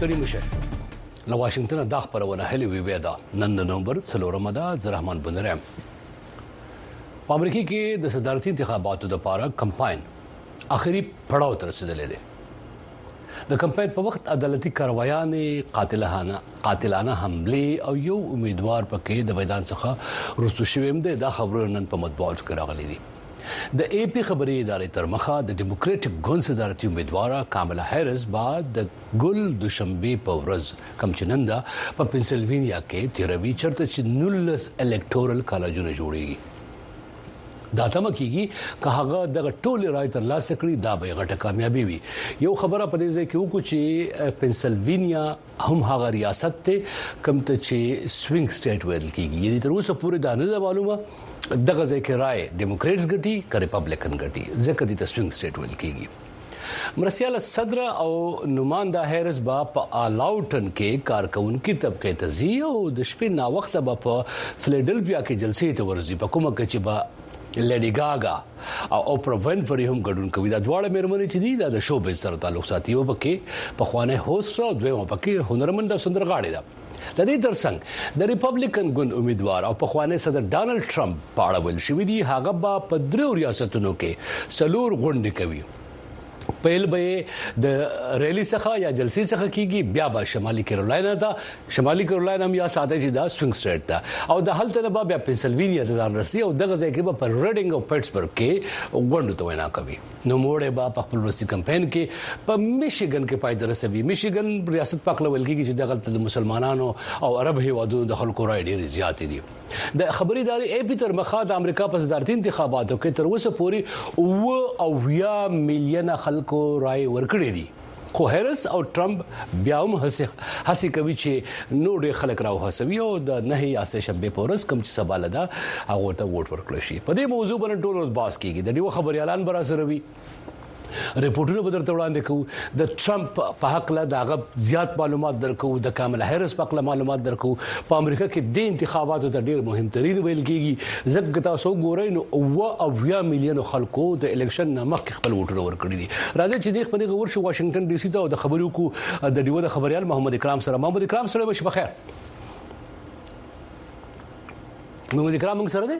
ستړي مشه له واشنگټن د خبرونه هلي وی دا نن نومبر 4 د عبدالرحمن بنرم په امریکا کې د صدارتي انتخاباتو لپاره کمپاین اخري پړاو ته رسیدلی دی د کمپاین په وخت عدالتي کاروایانې قاتلانه حمله او یو امیدوار پکې د میدان څخه رسو شویم دی دا خبرونه نن په مطبوعاتو کې راغلي دي د اي پی خبري ادارې تر مخه د ډیموکراټک ګوند صدارتي امیدوار کاملا هریس بعد د ګل دوشنبه په ورځ کم چنندا په پنسلوینیا کې تیروي چرته چې 19 الکټورل کالجونه جوړيږي دا تم کیږي که هغه د ټولې رائے تر لاسه کړی دا به غټه کامیابی وي یو خبره پدې ځای کې وکړو چې پنسلوینیا هم هغه ریاست ته کم ته چې سوینګ سټیټ ویل کیږي یعنی تر اوسه پورې دا نه معلومه دغه ځای کې رائے ډیموکریټس ګټي که ریپبلیکن ګټي ځکه د سوینګ سټیټ ویل کیږي مرسیاله صدر او نماینده هریس با په الاوټن کې کارکونکو طبقه ته زی او د شپې نا وخت به په فلیډلفیا کې جلسې ته ورځي په کومه کې چې با لیډي ګاګا او اوپرا وینفري هم ګډون کوي دا دواړه مېرمنې چې دي د شو به سره تعلق ساتي او پکې په خوانه هوست او دوی پکې هنرمند او سندرغاړي ده د دې ترڅنګ د ریپبلیکن ګوند امیدوار او په خوانه صدر ډانلډ ټرمپ په اړه ویل شوې دي هغه به په درو ریاستونو کې سلور غونډې کوي پهل به د ریلی څخه یا جلسې څخه کیږي بیا به شمالي کیرولاینا یا ساده چې دا سوینګ سټیټ ده او د هلته به بیا پنسلوینیا ته رسي او دغه ځای کې به پر ریډینګ او پیټسبرګ کې غونډه ته وینا کوي نو موړې به په خپل ورستي کمپاین کې په میشیګن کې پای درسوي میشیګن ریاست پاک لول کېږي چې دغه د مسلمانانو او عرب هیوادونو د خلکو رائے ډېر زیات دي د خبريداري اي پی تر مخه د امریکا په صدارتي انتخاباتو کې تر اوسه پورې 9 مليون خلکو رائے ورکړي دي خو هریس او ټرمپ بیا هم هڅه کوي چې نو ډېر خلک راو هڅوي او د نه یا سه شنبه پورس کم چې سبا لدا هغه ته ووټ ورکړي شي په دې موضوع باندې ټول اوس باس کیږي د دې خبري اعلان برا سره وي ریپورټونه به درته وړاندې کوو د ټرمپ په حق له دغه زیات معلومات درکو د کاملا هریس په حق معلومات درکو په امریکا کې د انتخاباتو ته ډېر مهم ترين ویل کیږي ځکه تاسو ګورئ نو 9 مليون خلکو د الیکشن مخکې خپل ووټونه ورکړي دي راځي چې د خپل غور شو واشنگټن ډي سي ته د خبرو کو د ډیو د خبريال محمد اکرام سره بش بخیر محمد اکرام موږ سره دی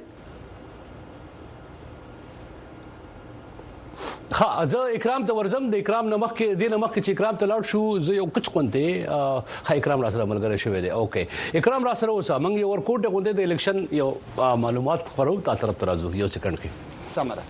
ها زه اکرام ته ورزم د اکرام نمخ کې د نمخ کې چې اکرام ته لاړ شو زه یو کچ قونته ها اکرام را سره ملګری شوی دی اوکې اکرام را سره اوسه موږ یو ورکوټ غونډه د الیکشن یو معلومات خورو تا طرف ترازو یو سکند کې سمره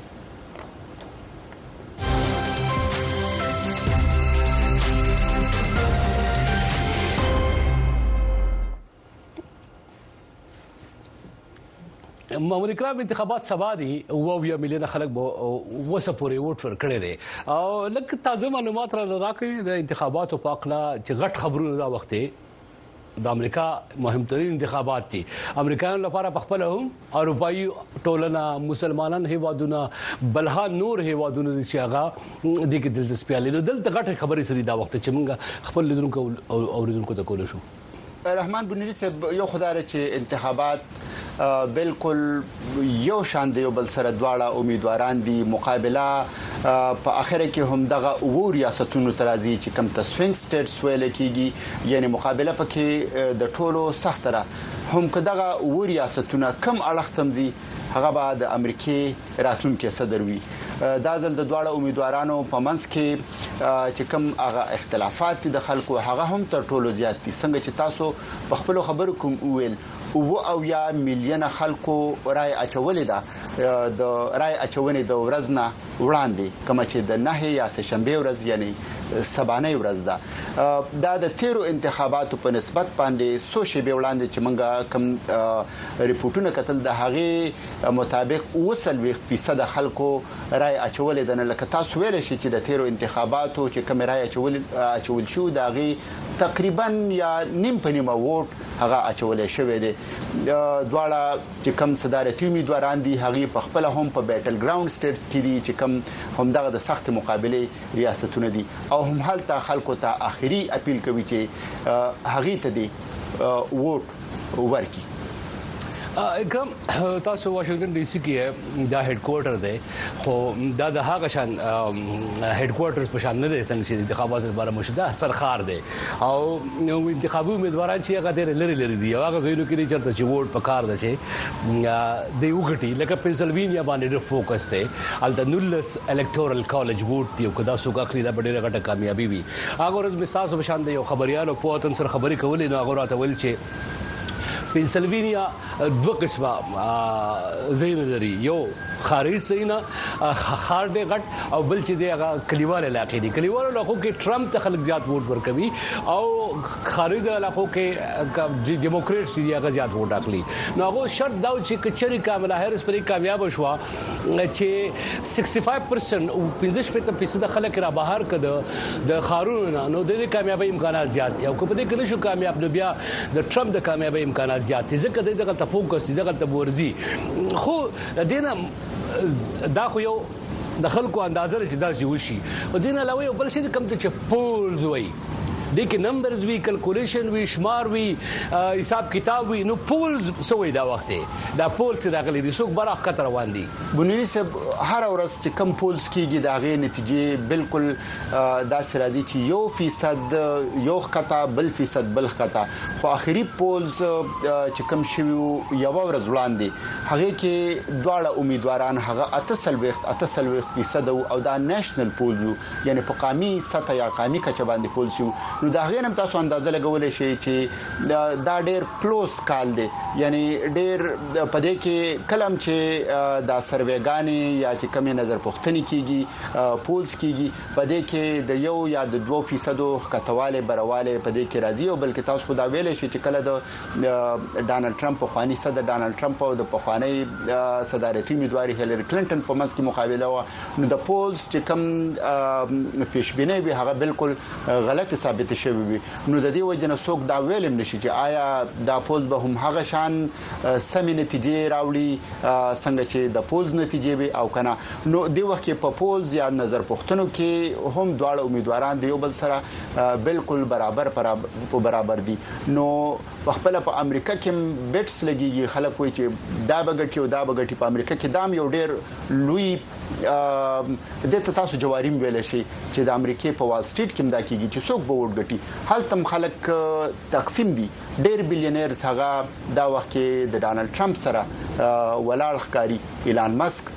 محمد اکرام انتخابات سبا دي 9 مليون خلک وسه پورې ووټ ورکړي دي او لکه تازه معلومات را راکړي د انتخاباتو په اړه چې غټ خبرونه دا وخت د امریکا مهمترین انتخابات دي امریکایانو لپاره په خپل هم اروپאי ټولنه مسلمانان هیوادونه بلها نور هیوادونه چې هغه د کې دلچسپي لري دلته غټ خبرې سړي دا وخت چې موږ خپل لیدونکو او اوریدونکو ته کول شو رحمان بنيري صاحب یو خدای چې انتخابات بالکل یو شان دی بل سره دواړه امیدواران دي مقابله په اخر کې هم دغه او ریاستونو ترازی چې کم تسوینګ سټیټس ویل کیږي یعنی مقابله پکې د ټولو سختره هم کداغه او ریاستونه کم اړختم دي هغه به د امریکای راتلونکي صدر وي دا ځل د دواړه امیدوارانو په منځ کې چې کوم هغه اختلافات د خلکو هغه هم تر ټولو زیات دي څنګه چې تاسو په خپل خبرو کوم ویل او یا مليون خلکو رائے اچولې ده د رائے اچونې د ورځ نه وړاندې کوم چې د نه یا سه شنبه ورځ یعنی سبانه ورځ ده دا د تیرو انتخاباتو په نسبت باندې سوشي به وړاندې چې منګه کوم ریپورتونه کتل د هغه مطابق 20% خلکو رائے اچولې ده لکه تاسو ویل شي چې د تیرو انتخاباتو چې کوم رائے اچول شو دغه تقریبا یا نیم په نیمه ووټ هغه اچولې شوې دي دواړه چې کم صدارتي امیدواران دي هغه په خپل هم په بیټل ګراوند سټیټس کې دي چې کم هم دغه د سخت مقابله ریاستونه دي او هم حالت خلکو ته اخیری اپیل کوي چې هغه ته دي ووټ ورکړي اکرم تاسو واشنگټن ډي سي کې دا هډ کوارټر دی خو دا د هغه شان هډ کوارټرز په شان نه دی څنګه چې انتخاباتو لپاره مشده سرخار دی او انتخابي امیدواران چې هغه ډېر لري دي هغه ځایونو کې چرته چې ووټ پکار دی چې دی وګټي لکه پنسلوینیا باندې ډېر فوکس دی الته نولس الکټورل کالج ووټ دی او کدا سوګه خلی دا ډېر غټه کامیابی وي هغه ورځ مستاسو په شان دی یو خبريال او پوهتن سره خبري کولې نو هغه راته ول چې پنسلوینیا دوه قسمه زین لري یو خارجي سینا خار دې غټ او بل چې دی هغه کلیوال علاقې دي کلیوال علاقو کې ټرمپ ته خلک زیات ووټ ورکوي او خارجي علاقو کې ډیموکریټس دي هغه زیات ووټ اخلي نو هغه شرط دا چې کچري کاملا هریس پرې کامیاب شو چې 65% او 15% خلک را بهر کړه د خارونو نو د کامیابی امکانات زیات دي او په دې کې نشو کامیاب نو بیا د ټرمپ د کامیابی امکانات زیات دي ځکه دغه تفوکس دي دغه تبورزي خو دینه دا خو یو د خلکو اندازه چې دا شي وشي او دین علاوه یو بل شي کوم ته چې پولز وای د کې نمبرز وی کیلکولیشن وی شمار وی حساب کتاب وی نو پولز سوې دا وخت دا پولز راغلي دي څوک برخه خطر روان دي بنوري صاحب هر ورځ چې کم پولز کیږي دا غي نتیجې بالکل دا سره دي چې 1% یو خطا بل فیصد بل خطا خو اخري پولز چې کم شوی یو ورځ وړاندې هغه کې دواړه امیدواران هغه 88% او دا نېشنل پولز یعنی په قومي سطح یا قومي کچه باندې پولز شو نو دا غیر هم تاسو اندازه لګولې شي چې دا ډېر کلوز کال دی یعنی ډېر پدې کې کلم چې دا سروېګانی یا چې کمی نظر پوښتنې کیږي پولز کیږي پدې کې د یو یا د 2% کټواله برواله پدې کې راځي او بلکې تاسو خو دا ویلې شي چې کله د ډانلډ ټرمپ په خواني صدر ډانلډ ټرمپ او د پخوانی صدارتي امیدواري هیلری کلینټن په منځ کې مقابله و نو د پولز چې کم پیشبینی به هغه بالکل غلط ثابت شوی وي نو د دې وجنه څوک دا ویلم نشي چې آیا دا پولز به هم هغه شان سمې نتیجې راوړي څنګه چې د پولز نتیجې به او کنه نو د وخت کې په پولز یا نظر پوښتنو کې هم دواړه امیدواران دی یو بل سره بالکل برابر دي نو په خپل په امریکا کې بیټس لګيږي خلک وایي چې دا بغټي او دا بغټي په امریکا کې دام یو ډېر لوی د تاسو جواریم ویل شي چې د امریکای په وال سټریټ کې مدا کیږي چې څوک به ووټ ګټي حال تم خلک تقسیم دي ډېر بلیونرز هغه دا وخت کې د ډانلډ ټرمپ سره ولاړ ښکاری ایلان مسک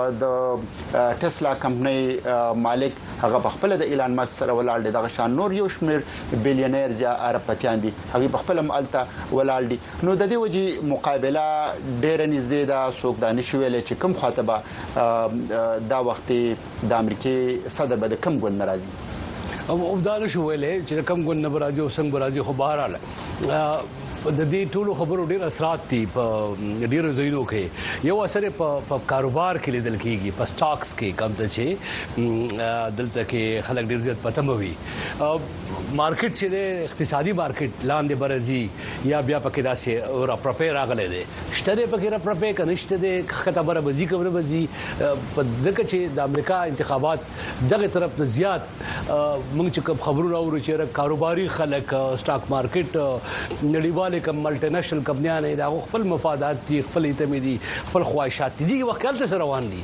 د ټسلا کمپنۍ مالک هغه په خپل د ایلان مسک سره ولاړ دي دغه شان نور یو شمیر بلیونر یا عربتيان دي هغه په خپل مالته ولاړ دي نو د دې وجې مقابله ډېر نږدې ده څوک دا نشویل چې کوم خاطبه دا وخت د امریکای صدر به کم ګون ناراضي او دا نشو ویلې چې کم ګون ناراضي او څنګه ناراضي خو بهراله د دې ټولو خبرو ډېر اثرات دي په ډېر ځایونو کې یو اثر په کاروبار کې لیدل کېږي په سټاکس کې کم ته چې دلته کې خلک ډېر زیات پته موي مارکیټ چې د اقتصادي مارکیټ لاندې برزي یا بیا پکې داسې را پرپیر راغلي دي شته پکې را پرپیر کنيشته د خطر برزي کوي برزي په ځکه چې د امریکا انتخابات دغه طرف ته زیات موږ چې خبرونه اورو چې کاروباري خلک سټاک مارکیټ نړیوال کوم ملټي نېشنل کمپنیان دا خپل مفادات دي خپل ایتمې دي خپل خواهشات دي وخت سره روان دي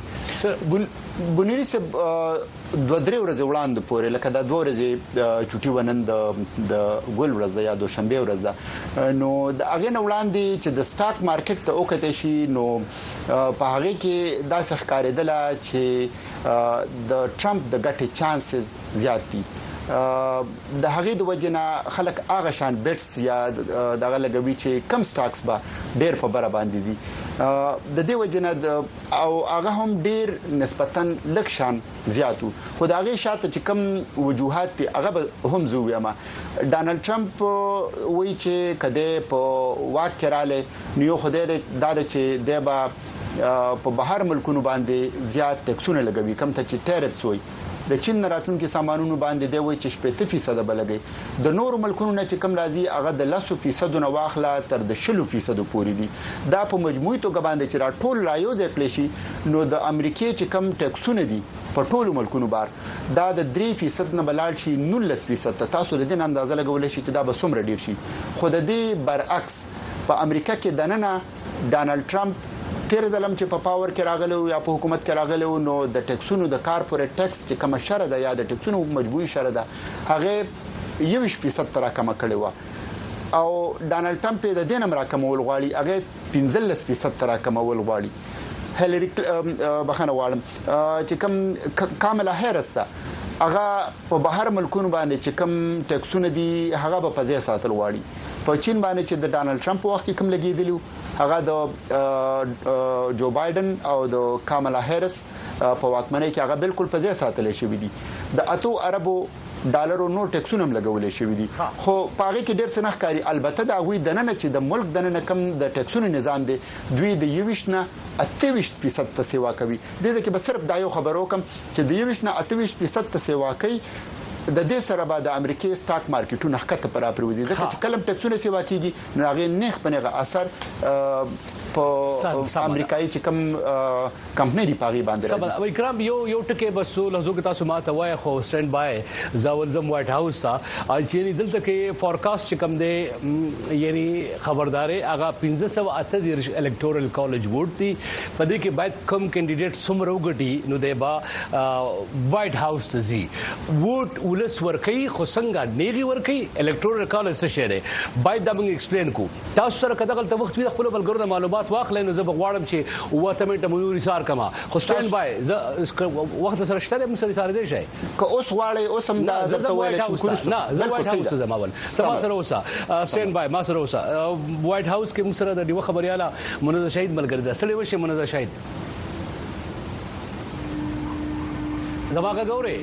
بنوري صاحب دوه درې ورځې وړاندې پورې لکه دا دوه ورځې چټي ونن د ګل ورځ یا دوشنبه ورځ نو د اغه نه وړاندې چې د سټاک مارکیټ ته وکړې شي نو په هغه کې دا ښکارېدل چې د ټرمپ د ګټې چانسز زیات دي د هغه د وجنه خلک اغه شان بیټس یا دغه لګوي چې کم سټاکس به ډېر په بره باندې دي د دې وجنه او هغه هم ډېر نسبتا لږ شان زیاتو خو د هغه شاته چې کم وجوهات دي هغه هم زویما ډانلډ ټرمپ وایي چې کده په واک کړاله نیو خدای دا چې دیبا په بهر ملکونو باندې زیات ټیکسونه لګوي کم ته چې ټیرفز وي د چین راتلونکو سامانونو باندې دی وای چې 80% بلګي د نور ملکونو نه چې کم راځي هغه د 10% نه واخله تر د 10% پورې دي دا په مجموعي توګه باندې چې را ټول رایو ځکلی شي نو د امریکای چې کم ټیکسونه دي په ټولو ملکونو بار دا د 3% نه بلال شي 19% تاسو د دې اندازه لګولې شي چې دا به څومره ډیر شي خو د دې برعکس په امریکا کې دننه ډانلډ ټرمپ تیر ځلم چې په پاور کې راغلو یا په حکومت کې راغلو نو د ټیکسونو د کارپوریټ ټیکس چې کوم شره ده یا د ټیکسونو مجبوري شره ده هغه 20% تر کم کړي و او ډانلډ ټرمپ د دې نمبر کمول غواړي هغه 15% تر کمول غواړي هیلری بخنه والم چې کوم کاملا هریس ده هغه په بهر ملکونو باندې چې کوم ټیکسونه دي هغه په ځای ساتل غواړي په چین باندې چې د ډانلډ ټرمپ وخت کې کوم لګیدلی هغه د جو بایدن او د کاملا هریس په واکمنۍ کې هغه بالکل په ځای ساتل شوی دي د اتو عربو ډالرو نور ټیکسونه لګولې شوی دي خو پاره کې ډېر څه نخکاری البته دا غوي دننه چې د ملک دننه کم د ټیکسونو نظام دی دوی د 28 نه 28% ته سیوا کوي د دې کې به صرف دا یو خبرو کوم چې د 28 نه 28% ته سیوا کوي د دې سره به د امریکای سټاک مارکیټونو حقته پر پروزي ځکه چې کلم ټیکسونه سیوا کیږي نو هغه نه خپنه اثر په امریکایي چې کوم کمپنی دی پاغي باندې سبا وکرام یو ټکي بسو لزو کې تاسو ماته وای خو سټاند بای زاولزم وایټ هاوس چې دلته کې فورکاست چې کوم دی یعنی خبرداري هغه 1538 الکټورل کالج ووټ دی په دې کې باید کم کینډیډیټ څومره وګټي نو دی با وایټ هاوس ته زی ووټ ولس ورکی خو څنګه نیغي ورکی الکټورل کالج څه شی دی باید دا موږ ایکسپلین کو تاسو سره کده غلطه وخت وي خپل بلګرو معلومات واخلئ نو زه بغواړم چې وته منټه مونږ ریسار کما خو سټاند بای وخت سره شته موږ سره دی شي که اوس واړی اوس هم دا درته ویل چې نه زه وایټ هاوس ته زمول سما سره اوسه سټاند بای ما سره اوسه وایټ هاوس کې موږ سره د دیو خبرياله منزه شهید ملګری ده سړی وشه منزه شهید زماګه ګوري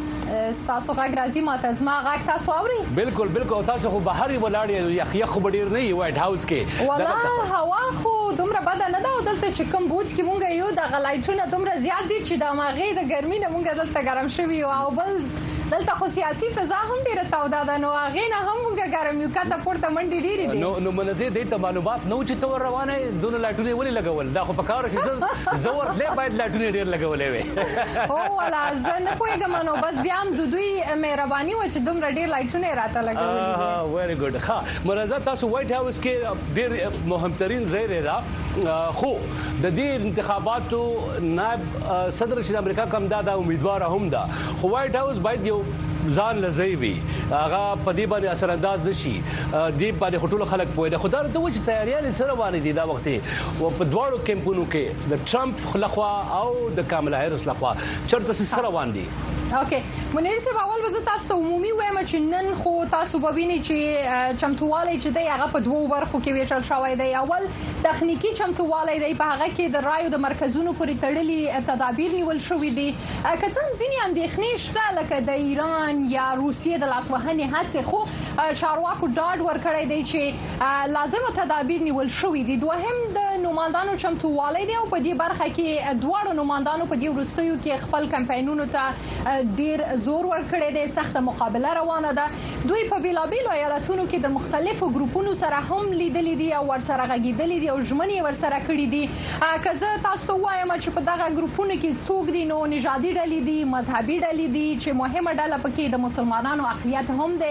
تاسو غږ راځي ماته زما غږ تاسو اوري بالکل تاسو خو بهر ولاړ یخ خو ډیر نه وایټ هاوس کې والله هوا خو دومره بد نه ده دلته چې کوم بوج کې مونږ یو د غلایټونه دومره زیات دي چې د ماغې د ګرمۍ نه مونږ دلته ګرم شوی او بل دلته خو سیاسي فضا هم ډیره تاوده ده نو هغه نه هم مونږ ګرم یو کته پورته منډي ډیری دي نو منځه دې ته معلومات نو چې تور روانه دون لایټونه ولې لګول دا خو په کار شي زور له باید لایټونه ډیر لګولې وي او ولا زنه کویګم نو بس بیا هم د دوی مهرباني و چې دومره ډیر لایټونه راته لګولې ویری ګډ ها مرزه تاسو وایټ هاوس کې ډیر مهمترین ځای دی خو د دې انتخاباتو نائب صدر چې امریکا کوم دا امیدوار هم ده خو وایټ هاوس باید یو ځان لزیوي هغه په دې باندې اثر انداز نشي دې باندې خټول خلک پوي د خدای ته وځي تیاریاں سره باندې دي دا وخت او په دواړو کمپونو کې د ټرمپ خلخوا او د کاملا هریس لخوا چرته سره باندې اوکې منیر صاحب اول وزه تاسو عمومي وایم چې نن خو تاسو به وینئ چې چمتووالی چې دی هغه په دوو برخو کې ویشل شوی دی اول تخنیکی چمتووالی دی په هغه کې د رایو د مرکزونو پورې تړلي تدابیر نیول شوې دي که څنګه ځینې اندېښنې شته لکه د ایران یا روسیې د لاسوهنې هڅې خو چارواکو ډاډ ورکړی دی چې لازمه تدابیر نیول شوې دي دوهم د نوماندانو چمتووالی دی او په دې برخه کې دواړو نوماندانو په دې وروستیو کې خپل کمپاینونو ته ډیر زور ورکړی دی سخت مقابله روانه ده دوی په بیلابیلو ایالتونو کې د مختلفو ګروپونو سره هم لیدلي دي او ورسره غږیدلي دي او ژمنې ورسره کړې دي که زه تاسو ته وایم چې په دغه ګروپونو کې څوک دي نو نژادي ډلې دي مذهبي ډلې دي چې مهمه ډله پکې د مسلمانانو اقلیت هم دي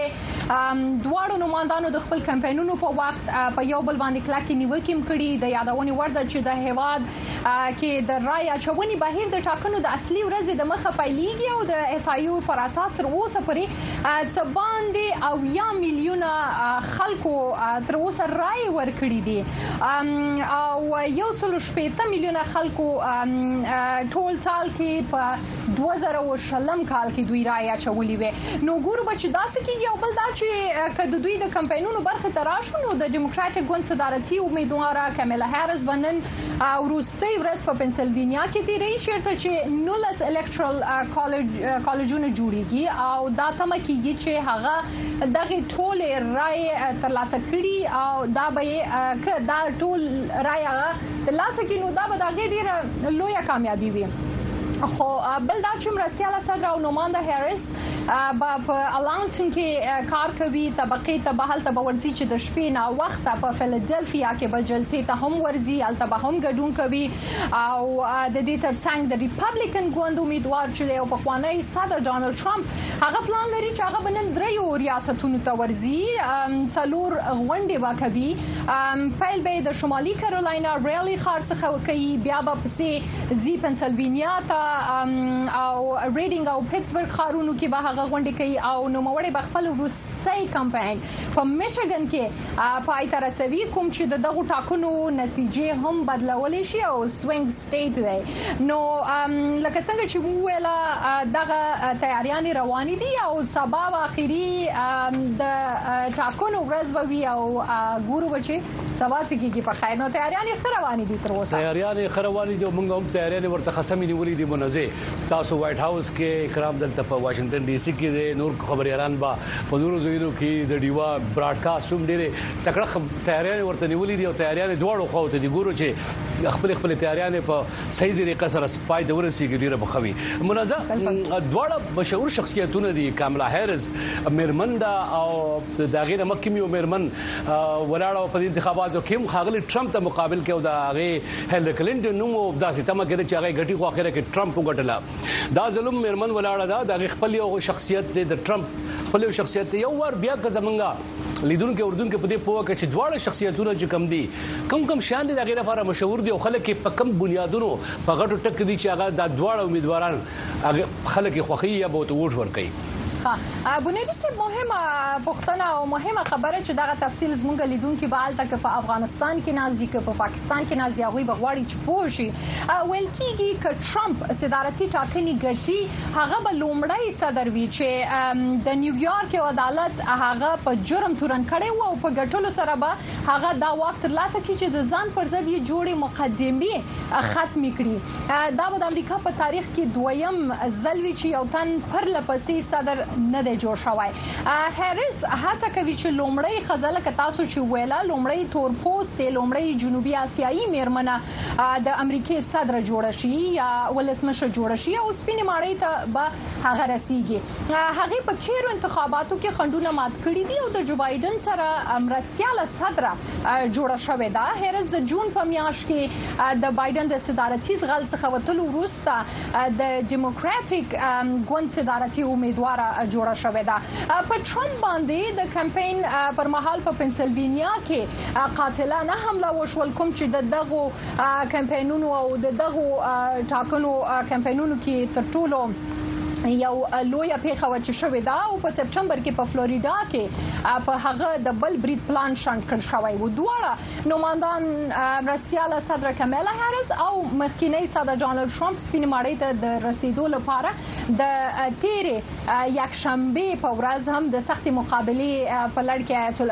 دواړو نوماندانو د خپل کمپاینونو په وخت په یو بل باندې کلکې نیوکې کړې د یادونې وړ ده چې د هیواد کې د رای اچونې بهیر د ټاکنو د اصلي ورځې د مخه پیلېږي او د اسایو پر اساس تر اوسه پورې څه باندې او یا میلیونه خلکو تر اوسه رای ورکړي دي او یو سل شپږ میلیونه خلکو ټول ټال کې په 2020 کال کې دوی رای اچولې وي نو ګورو چې داسې کېږي او بل دا چې کله دوی د کمپاینونو برخه تراشو نو د ډیموکراټیک ګوند صدارتي امیدواره کاملا هریس ونن وروستي ورځ په پنسلوانیا کې دی شرط چې نولس الکټرال کالجونه جوړیږي او دا تمه کیږي چې هغه دغه ټول رای ترلاسه کړي او دا به دا ټول رای هغه ترلاسه کړي نو دا به دغه ډیره لویه کامیابی وي خو بل دا چې مرستياله صدر او نومانده هریس په الانټن کې کار کوي طبقه ته بهل ته ورځي چې د شپې نه وخت په فیلادلفیا کې به جلسې ته هم ورځي الته به هم ګډون کوي او د دې ترڅنګ د ریپبلیکن ګوند امیدوار چې په خوانی صدر ډونالد ټرمپ هغه پلان لري چې هغه بنن دریو ریاستونو ته ورځي څلور غونډې وکوي پیل به د شمالي کارولاینا ریلی خارڅه کوي بیا به پسې زی پنسلوانیا ته او ریډینګ او پیټسبرګ خارونو کې به هغه غونډې کوي او نوموړی به خپل وروستي کمپاین په میشیګن کې پای ته رسوي کوم چې دغه ټاکنو نتیجې هم بدلول شي او سوینګ سټیټ دی نو لکه څنګه چې ویلا دغه تیاریان روان دي او سبا اخیری د ټاکنو ورځ به وي او ګورو بچي سبا سکیږي په خیر نو تیاریان روان دي تر اوسه تیاریان روان دي موږ هم تیاریان ورته خصمې نیولې دي منځه تاسو وایټ هاوس کې کرام دلته په واشنگټن ډي سي کې د نور خبريالان با په نورو ځایونو کې د ډیوا براډکاسټ هم ډېر تکړه تیاریان ورته نیولې دي او تیاریان دواړو خو ته دي ګورو چې خپل تیاریان په صحیح طریقه سره سپای د ورسیږي ډیره بخوي منظم دواړه مشهور شخصیتونه دي کاملا هریس میرمندا او داغه مکه میرمن ولاړه په انتخاباتو کې خاغلی ټرمپ ته مقابل کې او د هغه هیلری کلینټن نو داسې تمه کړي چې هغه غټي خو اخره کې ټرمپ وګټله دا ظلم میرمن ولاړه دا د خپل یو شخصیت د ټرمپ خپل شخصیت یو ور بیا که زمونږه لیدونکو اردن کې په دې پوهه کې چې دواړه شخصیتونه چې کم دي کم شان دي دغه لپاره مشهور دي او خلک په کم بنیادونو په غټو ټک دي چې هغه د دواړه امیدواران هغه خلک خوخي یا به ووټ ورکړي بنيادي سي مهمه پښتنه او مهمه خبره چې دغه تفصیل زمونږ لیدونکو به الته کې په افغانستان کې نازي کې په پاکستان کې نازي هغه بغواړي چې پوښي ویل کېږي چې ټرمپ صدارتي ټاکنې ګټي هغه به لومړی صدر وي چې د نیویارک عدالت هغه په جرم تورن کړي وو او په ګټلو سره به هغه دا وخت ترلاسه کړي چې د ځان پر ضد یې جوړې مقدمه ختم کړي دا د امریکا په تاریخ کې دویم ځل وی چې یو تن پر لپسې صدر نه دی جوړ شوی هریس هڅه کوي چې لومړی خزله ک تاسو چې ویلا لومړی تور پوسټ لومړی جنوبي آسیایي میرمنه د امریکای صدر جوړ شي یا ولسمشر جوړ شي او سپینې ماړی ته به هغه رسیږي هغه په چیرو انتخاباتو کې خندونه مات کړی دي او د جو بایدن سره مرستياله صدر جوړ شوی دا هریس د جون په میاشت کې د بایدن د صدارتي ځغل څخه وتلو وروسته د ډیموکراټیک ګوند صدارتي امیدوار جوړه شوې ده په ټرمپ باندې د کمپاین پر مهال په پنسلوانیا کې قاتلانه حمله وشول کوم چې دغه کمپاینونو او دغه ټاکنو کمپاینونو کې تر ټولو یو لوی پیښه وچ شوې ده او په سپټمبر کې په فلوریدا کې په هغه د بل بریټ پلان شانت کړ شوی و دواړه نوماندان مرستياله صدر کاملا هریس او مخکینی صدر ډونالد ټرمپ سپین ماړی ته د رسیدو لپاره د تیرې یک شنبه په ورځ هم د سختي مقابله په لړ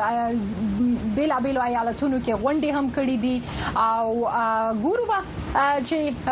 کې بیلابیلو ایالتونو کې غونډې هم کړې دي او ګورو چې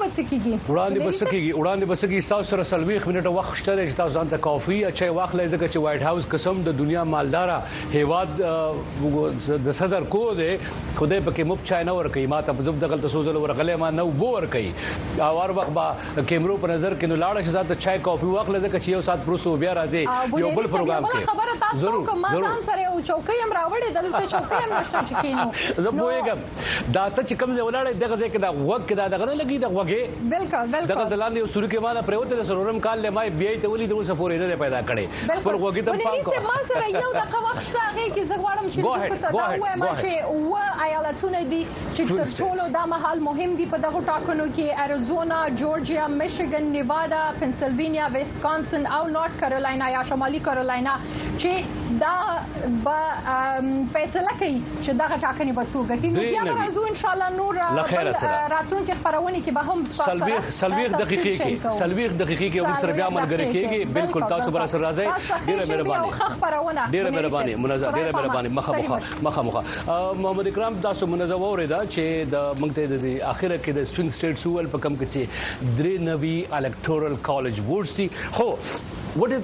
وړاندې بسکیږي تاسو سره سلوي منټه وخت شته چې تاسو ځان ته کافي یا چای واخلئ ځکه چې وایټ هاوس قسم د دنیا مالدارا هیواد د صدر کو دی خدای پکې مب چای نه ور کوي ما ته زب دغه تاسو ورغلې ما نو بو ور کوي اور وخت با کیمرو په نظر کې نو لاړه چې ځان چای کافي واخلئ ځکه چې یو سات پروسو بیا راځي یو بل پروګرام کې خبره تاسو کوم ځان سره او چوکۍ هم راوړې دلته چوکۍ هم نشته چې کینو زه پوهیږم دا ته چې کوم ځای ولاړې دغه ځای کې دا وګ کې دا دغه نه لګي دا وګه بالکل دغه دلان یو سوري کې مالا پروته سرورم کال له ما بیا ته ولې د سفورې نه پیدا کړي پر وګه ته پام کوه ما سره یو دغه وخت هغه کې زغواړم چې دا وایم چې و ایالتونه دي چې تر ټولو د محل مهم دي په دغه ټاکنو کې اریزونا جورجیا میشیګن نیوادا پنسلوانیا ویسکانسن او نارث کارولاینا یا شمالي کارولاینا چې دا فیصله کوي چې دغه ټاکنې به څو ګټي نو بیا راځو ان شاء الله نور راتلونکي خبرونه کې به هم سلويخ دقیقې کې ور سره بیا ملګری کېږي بالکل تاسو بر سره راځي ډیره مهرباني منظم ډیره مهرباني مخه محمد اکرام تاسو منظم اوریدا چې د منځ د اخره کې د سوینګ سټیټ سوال په کم کې چې درې نوي الکټورل کالج ووټس دي خو what is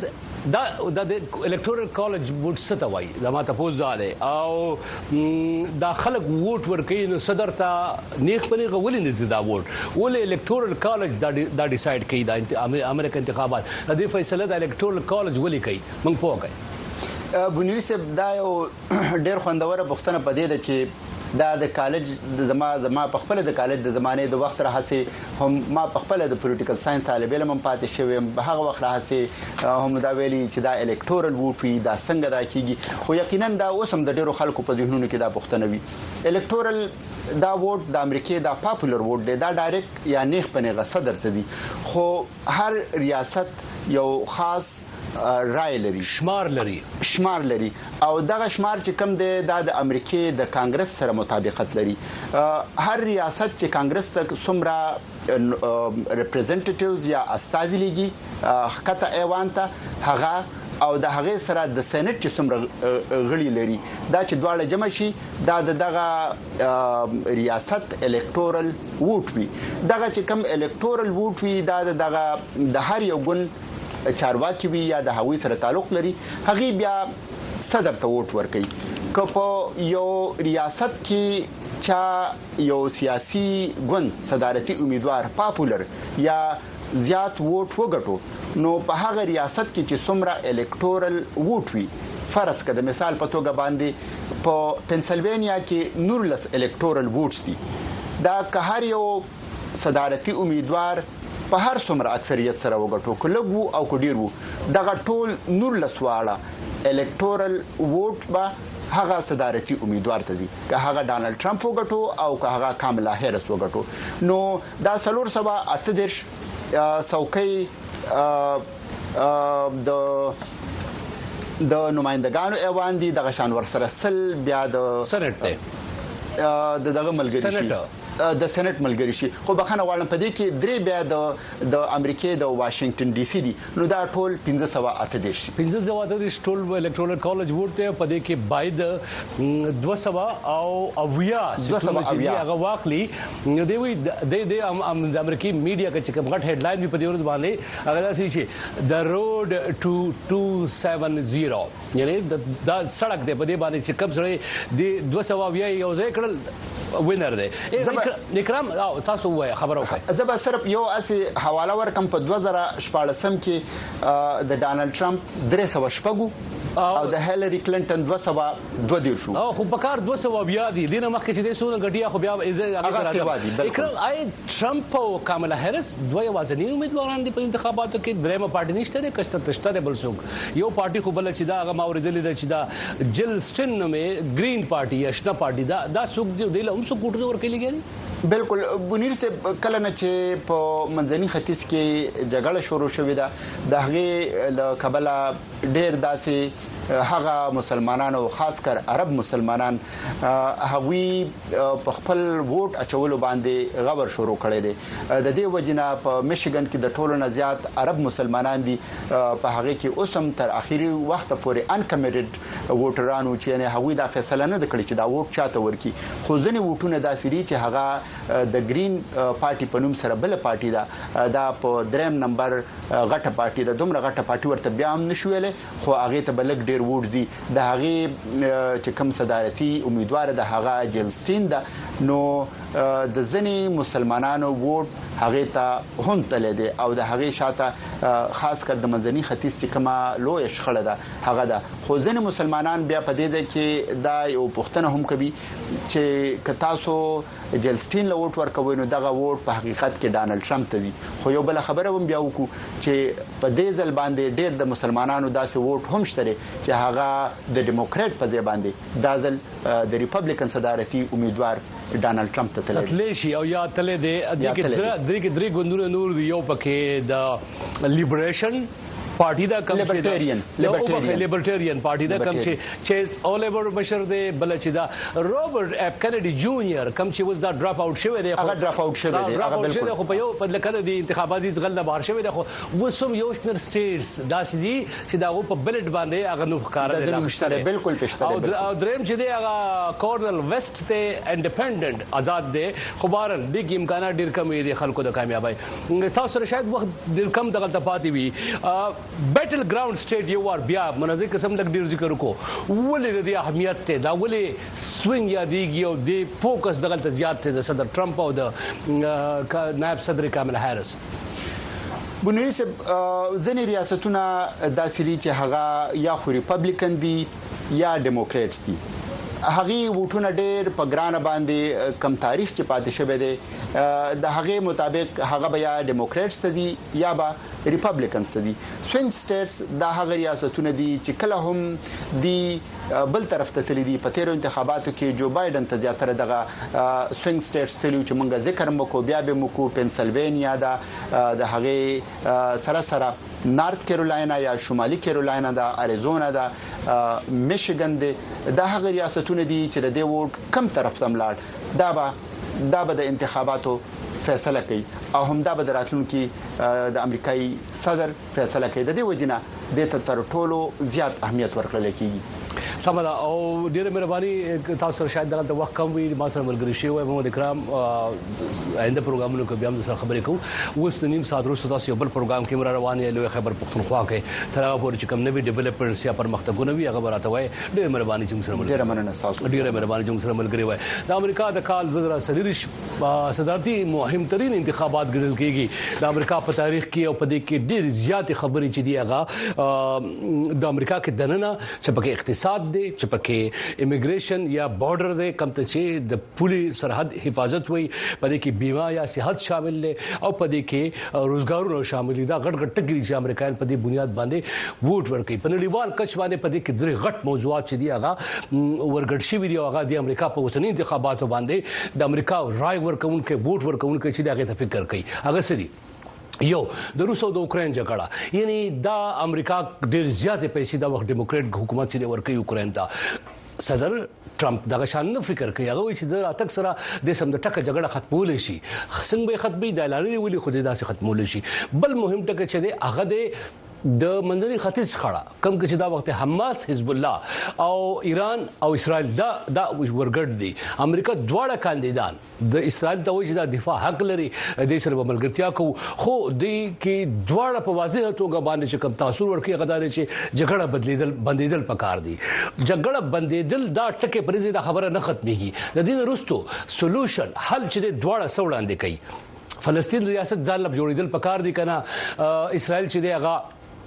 دا د الکټورل کالج ووټ څه ته وایي دا ما تاسو زاله او دا خلک ووټ ورکوي نو صدر ته نیخ پنه غولې نه زیاده ووټ ولې الکټورل کالج دا ډیسایډ کوي دا امریکا انتخابات د دې فیصله د الکټورل کالج ولې کوي موږ پوه کوي بنيري صاحب دا یو ډېر خوندوره پوښتنه پدې ده چې دا د کالج د زما په خپل د کالج د زمانه د وخت راهسي هم ما په خپل د پولیټیکل ساينس طالب علم پاتې شوم په هغه وخت راهسي هم دا ویلي چې دا الکټورل ووټ وي دا څنګه دا کیږي خو یقینا دا اوسم د ډیرو خلکو په ذهنونو کې دا پوښتنه وي الکټورل دا ووټ د امریکای دا پاپولر ووټ دی دا ډایرکټ یا نیخ پنه صدر ته دي خو هر ریاست یو خاص رائے لري شمار لري او دغه شمار چې کم دی د امریکای د کانګرس سره مطابقت لري هر ریاست چې کانګرس ته څومره ریپرزنټیټیوز یا استازي لګي حقته ایوان ته هغه او د هغه سره د سېنات چې څومره غړي لري دا چې دواړه جمع شي دا دغه ریاست الکټورل ووټ وي دغه چې کم الکټورل ووټ وي دا دغه د هر یو ګون چارواکي وي یا د هوی سره تعلق لري هغه بیا صدر ته ووټ ورکړي که په یو ریاست کې چا یو سیاسي ګوند صدارتي امیدوار پاپولر یا زیات ووټ وګټو نو په هغه ریاست کې چې څومره الکټورل ووټ وي فرض کړه مثال په توګه باندې په پنسلوانیا کې 19 الکټورل ووټس دي دا که هر یو صدارتي امیدوار په هر څومره اکثریت سره وګټو کلهو او کډیر وو دغه ټول 19 واړه الکټورل ووټ به هغه صدارتي امیدوار ته دي که هغه ډانلډ ټرمپ وګټو او که هغه کاملا هریس وګټو نو دا 338 څوکۍ د نمائندگانو ایوان دي دغه شان ور سره سل بیا د سېنات ته دغه ملګری شي د سېنات ملګری شي خو بخنه واړم پدې کې درې بیا د امریکای د واشنگټن ډي سي دي نو دا ټول 1538 شي 1538 ټول الکټورل کالج ووټ ته پدې کې باید 200 او اویا چې هغه واخلي نو دی وی د امریکای میډیا کې کوم غټ هډلاین په دې ورځ باندې هغه داسې شي د روډ ټو 270 یعنی دا سړک دی په دې باندې چې کوم سره د 200 اویا یو ځای کړل وینر دی نکرام تاسو وای خبرو کوي زه به صرف یو اسی حواله ورکم په 2014 کې د ډانلډ ټرمپ 300 شپږو او د هیلری کلینټن 202 شو او خو په کار 200 بیا دي دینه مخکې چې د سونه غټیا خو بیا اکرام آی ټرمپ او کاملا هریس دوی وازنی امیدواران دي په انتخاباتو کې درېمه پارټي نشته نه کشته تشته بل څوک یو پارټي خو بل چې دا هغه موردلې ده چې دا جل سټن نومې گرین پارټي یا شنه پارټي دا څوک دی له هم څوک ګټه ورکړي بالکل بنیر سے کله نه چې په منځني ختیځ کې جګړه شروع شوې ده د هغه له کبله ډېر داسې هغه مسلمانانو خاص کر عرب مسلمانان هغوی په خپل ووټ اچولو باندې غبر شروع کړی دی د دې وجنه په میشیګن کې د ټولو نه زیات عرب مسلمانان دي په هغه کې اوسم تر اخیری وخت پورې انکمیټډ ووټرانو چې نه هغوی دا فیصله نه کړی چې دا ووټ چاته ورکي خو ځنې ووټونه داسې چې هغه د گرین پارټي په نوم سره بل پارټي دا په دریم نمبر غټه پارټي د دومره غټه پارټي ورته بیا هم نشویلې خو هغه ته بلک ډیر ووټ دي د هغه چې کوم صدارتي امیدوار د هغه جلستین ده نو د ځنی مسلمانانو ووټ هغه ته هم تل دي او د هغه شاته خاص کر د منځني ختیځ چې کما لوی شخړه ده هغه ده خو ځنی مسلمانان بیا په دې ده کې دا یو پښتنه هم کوي چې کتاسو جلستین له ووټ ورکوي نو دغه ووټ په حقیقت کې ډانلډ ټرمپ ته دي خو یو بل خبره هم بیا وکړو چې په دې ځل باندې ډېر د مسلمانانو داسې ووټ هم شته چې هغه د ډیموکرات په ځای باندې دا ځل د ریپبلیکن صدارتي امیدوار ډانلډ ټرمپ ته تللی شي او یا تللی دی د درې ګوندونو نور یو پکې د لیبریشن پارټي دا کم لیبرټریان پارټي دا کم چې اولېور بشر دی بل چې دا روبرټ اف کینیډي جونیئر کم چې وز دا ډراپ اوټ شوی دی هغه ډراپ اوټ شوی دی هغه بالکل خو په یو په لکه د انتخاباتي ځغل نه بهر شوی دی خو وسوم یو شمیر سټیټس داسې دي چې دا په بلټ باندې هغه نو ښکار دي مشترک بالکل پښته دی او دریم چې دی هغه کورنل ویسټ ته انډیپندنت آزاد دی خو بهر د امکانات ډیر کم دي خلکو د کامیابی تاسو سره شاید وخت ډیر کم دغه تفاوت وي بیټل ګراوند سټیټ یو ور بیا منځي قسم لګ ډیر ذکر کو ولې د اهمیت ته دا ولې سوینګ یادېږي او د فوکس دغه زیات ته د صدر ټرمپ او د نائب صدر کاملا هریس. بنوري صاحب ځینې ریاستونه داسې دي چې هغه یا خو ریپبلیکن دي یا ډیموکریټس دي. هغه ووټونه ډېر په ګرانه باندې کم تاریخ چې پاتې شوی دی د هغه مطابق هغه به یا ډیموکریټس ته دي یا به ریپبلیکنز ته دي. سوینګ سټیټس دا هغه ریاستونه دي چې کله هم دی بل طرف ته تللی دي. په تیرو انتخاباتو کې جو بایدن ته زیاتره دغه سوینګ سټیټس تللی چې مونږ ذکر مکو بیا به مکو پنسلوانیا دا د هغه سره نارت کیرولاینا یا شمالي کیرولاینا دا اریزونا دا میشیګن دی. دا هغه ریاستونه دي چې د دې ووټ کم طرف ته ملاړ دا به د انتخاباتو فیصله کوي او هم دا به د راتلونکي د امریکایي صدر فیصله کوي. د دې وجنه د تر ټولو زیات اهمیت ورکړل کیږي. سمدا او ډیره مهرباني تاسو شاید دغه وخت کم وي ما سره ملګری شي وي محمد اکرام آینده پروګرامونو کې بیا هم سره خبرې کوو. اوس د نیم ساعت وروسته تاسو یو بل پروګرام کې مر روان یې لوی خبر پښتونخوا کې تر هغه پورې چې کوم نوي ډیولپمنټس یا پرمختګونه وي هغه راته وای. ډیره مهرباني چې موږ سره ډیره مننه تاسو ډیره مهرباني چې موږ سره ملګری وای. د امریکا د کال 2023 صدارتي مهم ترين انتخابات ګڼل کېږي د امریکا په تاریخ کې او په دې کې ډېر زیات خبرې چې دی هغه د امریکا کې دننه چې پکې اقتصاد دی چې پکې امیګریشن یا بارډر دی کم ته چې د پولي سرحد حفاظت وي په دې کې بیمه یا صحت شامل دي او په دې کې روزګارونه شامل دي. دا غټ غټ ټکري چې امریکایان په دې بنیاد باندې ووټ ورکوي. په نړیوال کچ باندې په دې کې درې غټ موضوعات چې دي هغه ورګډ شوي دي او هغه د امریکا په اوسنۍ انتخاباتو باندې د امریکا رای ورکوونکو ووټ ورکوونکو چې دغه ته فکر کوي هغه سړي یو د روس او د اوکرين جګړه یعنی دا امریکا ډېر زیات پیسې د وخت ډیموکریټ حکومت چې ورکوي اوکرين ته صدر ټرمپ دغه شان نه فکر کوي. هغه چې د اتک سره د سم د ټکه جګړه ختمول شي څنګه به ختمي د لارې ولې خو دې داسې ختمول شي. بل مهم ټکه چې دی هغه د منځني ختیځ خړه کم چې دا وخت حماس حزب الله او ایران او اسرائیل دا ورګډ دي. امریکا دواړه کاندیدان د اسرائیل ته وایي چې دا دفاع حق لري د سره ملګرتیا کوي خو د کې دواړه په واضح توګه باندې چې کم تاثیر ورکړي غدار چې جګړه بندیدل پکار دي. جګړه بندیدل دا ټکه پرې دا خبره نه ختميږي. د دې وروسته سولوشن حل چې دواړه سوړاندې کوي. فلسطین ریاست ځان لپ جوړیدل پکار دي کنه اسرائیل چې دی هغه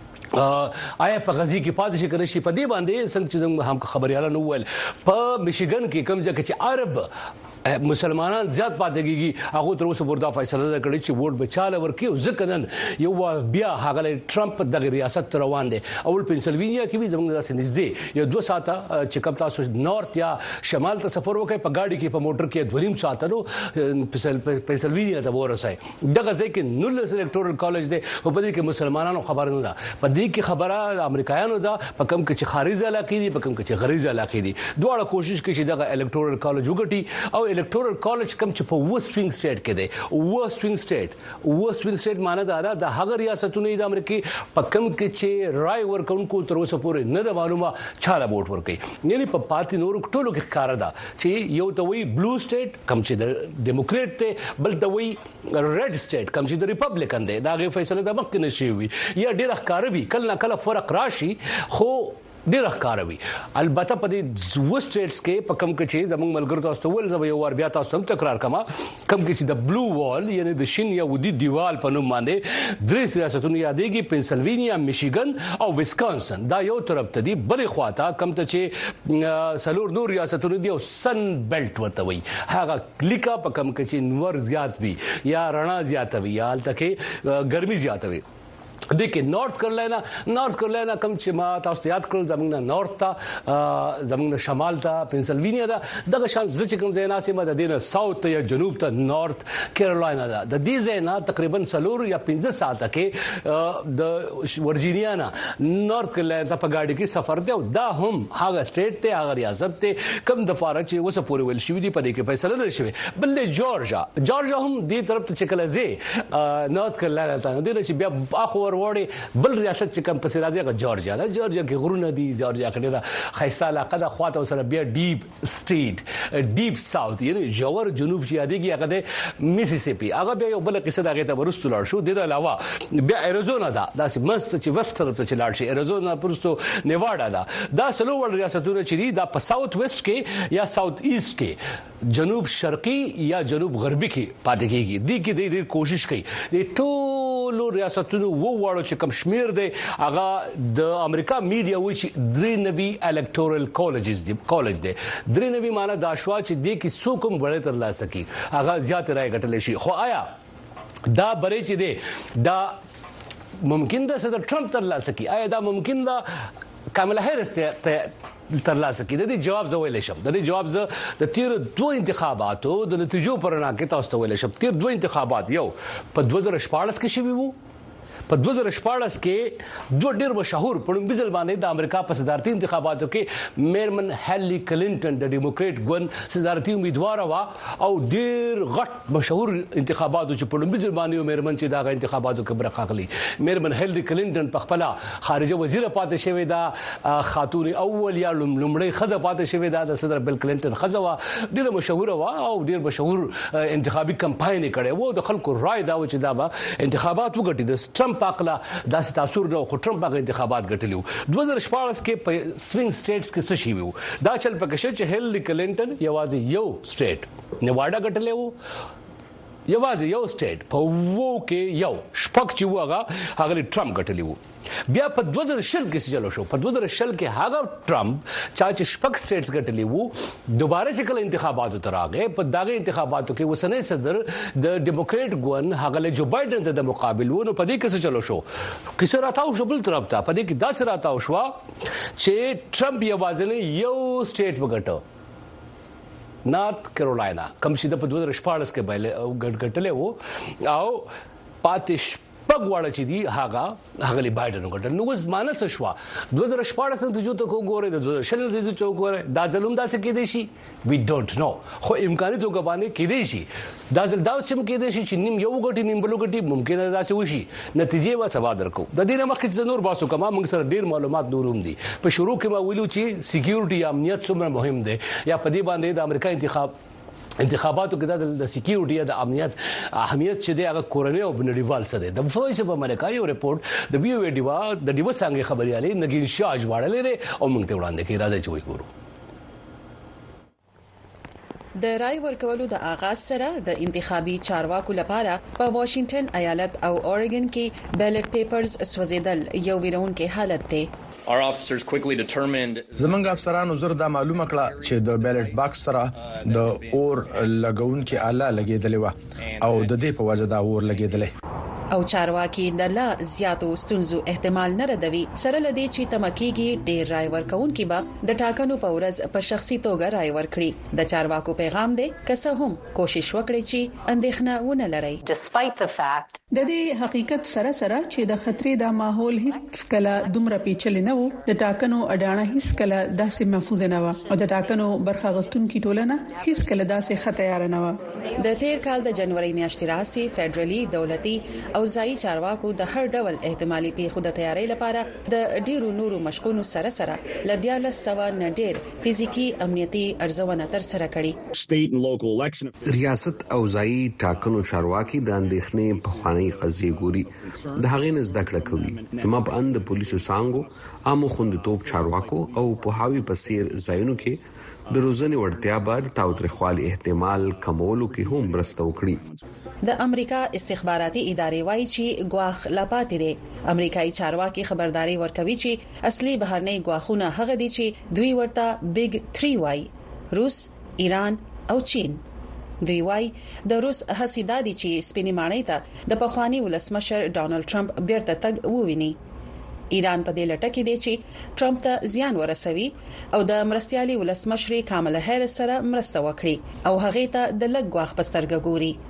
آیا په غزي کې پاتې شي کړی شي په دې باندې څنګه چې هم خبرياله نو ول په میشیګن کې کوم ځکه چې عرب مسلمانان زیات پاتې کیږي هغه تر اوسه وردا فیصله کړی چې ووټ بچاله ورکي او ځکه یو بیا هغه ټرمپ د ریاست روان دي. اول پنسلوانیا کې به زموږ داسې نږدې یو 2 ساعته چې کوم تاسو نارت یا شمال ته سفر وکړي په گاډي کې په موټر کې 2.5 ساعته نو پنسلوانیا ته ورسای. دغه ځکه نول الکټورل کالج دی او په دې کې مسلمانانو خبر نه ده. په دې کې خبره امریکایانو ده په کوم کې چې خارجي علاقې دي په کوم کې چې غریزه علاقې دي. دواړه کوشش کوي چې دغه الکټورل کالج وګټي او الکټورل کالج کم چې په وسوینګ سټیټ کې دی. وسوینګ سټیټ معنی دا د هغه ریاستونو د امریکای په کوم کې چې رای ورکونکو تر اوسه پورې نه د معلومه چاله ووټ ورکړي. یعنی په پاتې نورو ټولو کې ښکار ده چې یو ته وی بلو سټیټ کم چې د ډیموکریټ ته بل ته وی ریډ سټیټ کم چې د ریپبلیکن دی. دا غي فیصله د مخ کې نشي وي یا ډیر ښکار وي کله کله فرق راشي خو ډیر ښکاروي. البته په دې و سټیټس کې په کم کې چې زموږ ملګرو تاسو ول زما یو ور بیا تاسو هم تکرار کما کم کې چې د بلو وال یعنی د شین یا ودی دیوال په نوم باندې درې ریاستونه یادېږي پنسلوانیا میشیګن او ویسکانسن. دا یو طرف ته دی بلې خواته کم ته چې سلور نور ریاستونه دی او سن بیلټ ورته وي هغه لیکا په کم کې چې نور زیات وي یا رڼا زیات وي یا البته ګرمي زیات وي. دیکھیں نارتھ کیرولینا کم چې ما تاسو ته یاد کړل زمونږ نارتھ ته زمونږ شمال ته پنسلوانیا ده دغه شان ځکه کوم ځای ناسمه د دینه ساوث یا جنوب ته نارتھ کیرولینا ده. د دې ځای نه تقریبا 4 یا 15 ساعته کې د ورجینیا نه نارتھ کیرولینا ته په گاډي کې سفر دی او دا هم هغه سټیټ ته هغه ریاست ته کم د فارغ چې وسه پورې ول شوې دی په دې کې فیصله نه شوی. بلې جورجیا هم دې طرف ته چکل زی نارتھ کیرولینا ته نه دی چې بیا اخور وروړي بل ریاست چې کوم پسې راځي هغه جورجیا ده. جورجیا کې غرونه دي، جورجیا کې ډېره خیسته علاقه ده، خواته سره بیا ډیپ سټیټ ډیپ ساوث یعنی جوور جنوب چې یادېږي هغه د میسیسیپي، هغه بیا یو بل قصه دغه ته ورستو لاړ شو. د علاوه بیا ایریزونا ده، داسې مست چې وست طرف ته لاړ شي، ایریزونا پرستو نیواډا ده. دا څلور ریاستونه چې دي دا په ساوث ویسٹ کې یا ساوث ایست کې جنوب شرقي یا جنوب غربي کې پاتې کیږي. دي کې ډېر کوشش کوي د ټولو ریاستونو وواړو چې کم شمیر دی هغه د امریکا میډیا وایي چې 93 الکټورل کالج دی. 93 معنی دا شوا چې د کې څوک هم وړي تر لاسه کی هغه زیات رائے غټل شي. خو آیا دا بری چې دی دا ممکن ده چې ټرمپ تر لاسه کی؟ آیا دا ممکن ده کاملا هریس تر لاسه کی؟ د دې جواب زه ویل شم. د دې جواب زه د تیر دوه انتخاباتو د نتیجو پر نه کې تاسو ته ویل شم. تیر دوه انتخابات یو په 2014 کې شوی وو، په 2014 کې دوه ډېر مشهور پړمبي ځل باندې د امریکا په صدارتي انتخاباتو کې میرمن هیلری کلینټن د ډیموکریټ ګوند صدارتي امیدوار وا او ډېر غټ مشهور انتخاباتو چې پړمبي ځل باندې میرمن چې دا انتخاباتو کې برخه اخلي. میرمن هیلری کلینټن په خپل خارجه وزیر پاتې شوې ده، خاتون اول یا لومړی خزه پاتې شوې ده د صدر بیل کلینټن خزه وا، ډېر مشهور وا او ډېر مشهور انتخابي کمپاین کړي وو. د خلکو رائے دا و چې دا به انتخابات وګټي د ټرمپ پاکلا داسې تاثیر نو خو ټرمپ هغه انتخابات ګټلیو. 2014 کې په سوینګ سټیټس کې څه شي وو دا چل پکې شو چې هیلری کلینټن یوازې یو سټیټ نیواډا ګټلی وو، یوازې یو سټیټ په وو کې یو شپږ چې وغه هغه ټرمپ ګټلی وو. بیا په 2020 کې چلو شو، په 2020 کې هغه ټرمپ چې شپږ سټیټس ګټلی وو دوباره چې کله انتخاباتو ته راغی په دغه انتخاباتو کې وسنۍ صدر د ډیموکریټ ګوند هغه جو بایدن د مقابل وو. نو په دې کې چلو شو کیسه راتاو شو بل طرف ته، په دې کې داسې راتاو شو چې ټرمپ یوازې یو سټیټ وګټو نارت کیرولاینا کوم چې په 2014 کې ګټلې وو او پاتش پګواړه چې دی هغه لی بایدن وګټل. نو اوس مانس شو 2014 نتیجو ته وګوره د 2020 نتیجو ته وګوره دا ظلم داسې کېدې شي وی ډونټ نو، خو امکاني توګه باندې کېدې شي دا ځل دا سم کېدې شي چې نیم یو وګټي نیم بل وګټي ممکن داسې وشي. نتیجې وا سبا درکو. د دې نه مخکې چې نور باسو کما موږ سره ډیر معلومات نوروم دي. په شروع کې ما ویلو چې سکیورټي امنیت څومره مهم دی یا په دې باندې د امریکا انتخاباتو کې د سکیورټي د امنیت اهمیت چې دی هغه کورنۍ او نړیوال څه دی. د فویس په امریکا یو ریپورت د بیو ډیوا د ډیوا څنګه خبريالي نګین شاه اجواړلې او موږ ته وړاندې کوي. راځي چې وګورو. د رای ورکولو د آغاز سره د انتخابي چارواکو لپاره په واشنگټن ایالت او اوريګن کې بیلټ پیپرز سوځیدل یو ویرونکې حالت دی. زمونږ افسرانو زر دا معلومه کړه چې د بیلټ باکس سره د اور لګون کې آله لګیدلې و او د دې په وجه دا اور لګیدلې او چارواکي د لا زیاتو ستونزو احتمال نه ردوي سره لدی چې تمکیږي ډیر رای ورکونکي به د ټاکنو په ورځ په شخصي توګه رای ورکړي. د چارواکو پیغام دی که څه هم کوشش وکړي چې اندېښنه ونه لري. د دې حقیقت سره چې د خطرې د ماحول هیڅ کله دومره پیچل نه وو، د ټاکنو اډانه هیڅ کله داسې محفوظ نه و او د ټاکنو برخه غستونکو ټولنه هیڅ کله داسې خطر نه و. د تیر کال د جنوري میاشتې راسي فدرالي دولتي او ځایي چارواکو د هر ډول احتمالي پیښو د تیاری لپاره د ډیرو نورو مشقونو سره لدیاله سوا نډیر فزیکی امنیتي ارزونه تر سره کړي. ریاست او ځایي ټاکنو چارواکي د اندېښنې په خواني قضیه ګوري د هغې نزد کړه کوي چې ما په اند پولیسو څنګه عامو خوندیتوب چارواکو او په هاوی پسیر ځایونو کې د روزنې وړتیا بعد تاوتریخوالي احتمال کمولو کې هم مرسته وکړي. د امریکا استخباراتي ادارې وايي چې ګواخ لا پاتې دي. امریکایي چارواکي خبرداري ورکوي چې اصلي بهرنۍ ګواخونه هغه دي چې دوی ورته بیگ 3 وايي: روس، ایران او چین. دوی وايي د روس هڅې دي چې سپینې ماڼۍ ته د پخوانی ولسمشر ډانلډ ټرمپ بیرته تګ وویني. ایران په دې لټه کې دی چې ټرمپ ته زیان ورسوي او د مرستيالي ولسمشر کاملا هریس سره مرسته وکړي او هغه ته د لګ غواخ پسترګ ګوري.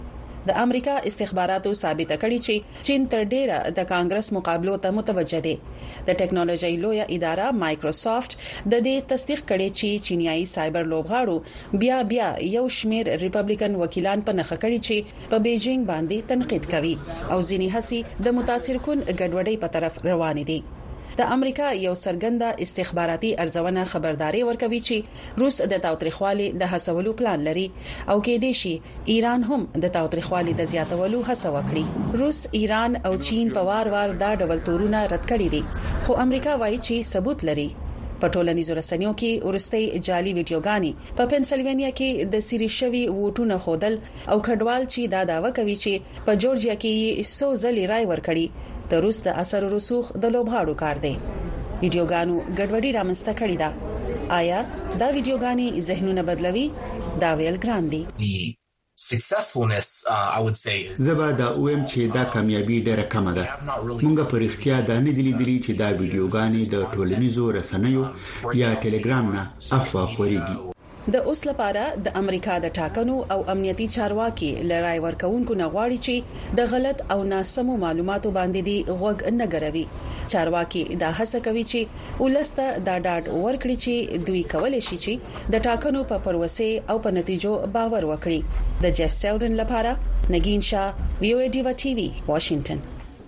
د امریکا استخباراتو ثابت کړي چې چین تر ډیره د کانګرس مقابلو ته متوجه دي د ټیکنالوژي لویه اداره مایکروسافت د دې تصدیق کړي چې چینایي سایبر لوبغاړو بیا یو شمیر ریپبلیکن وکیلان په نخښه کړي چې په بیجینګ باندې تنقید کوي او ځینې هڅې د متاثر کن ګډوډۍ په طرف روان دي د امریکا یو سرګنده استخباراتي ارزونه خبرداري ورکوي چې روس د تاوتریخوالي د هڅولو پلان لري او کې دي شي ایران هم د تاوتریخوالي د زیاتولو هڅه وکړي روس ایران او چین په وار دا ډول تورونه رد کړي دي خو امریکا وایي چې ثبوت لري په ټولنیزو رسنیو کې ورستۍ جعلي ویډیوګانې په پنسلوانیا کې د سری شوی ووټونه خودل او کډوال چې دا داوا کوي چې په جورجیا کې 100 ځلې رای ورکړي د روس د اثر رسوخ د لوبغاړو کار دی ویډیوګانو ګډوډي رامنځته کړې ده آیا دا ویډیوګانې ذهنونه بدلوي دا ویل ګران دي successfulness I would say زبا دا اوم چې دا کامیابی ډېره کمه ده مونږ په اړتیا دا نه دي لیدلي چې دا ویډیوګانې د ټولنیزو رسنیو یا ټلګرام نه افوا خوريږي د اوس لپاره د امریکا د ټاکنو او امنیتي چارواکي لړای ورکوونکو نغواړي چې د غلط او ناسمو معلوماتو باندې دی غوږ نه ګروي چارواکي دا هڅه کوي چې ولسته دا ډاډ ورکړي چې دوی کولای شي چې د ټاکنو په پروسه او په نتیجو باور وکړي د جيف سیلډن لپاره نگین شاه ویو ډیوا ټي وي واشنگټن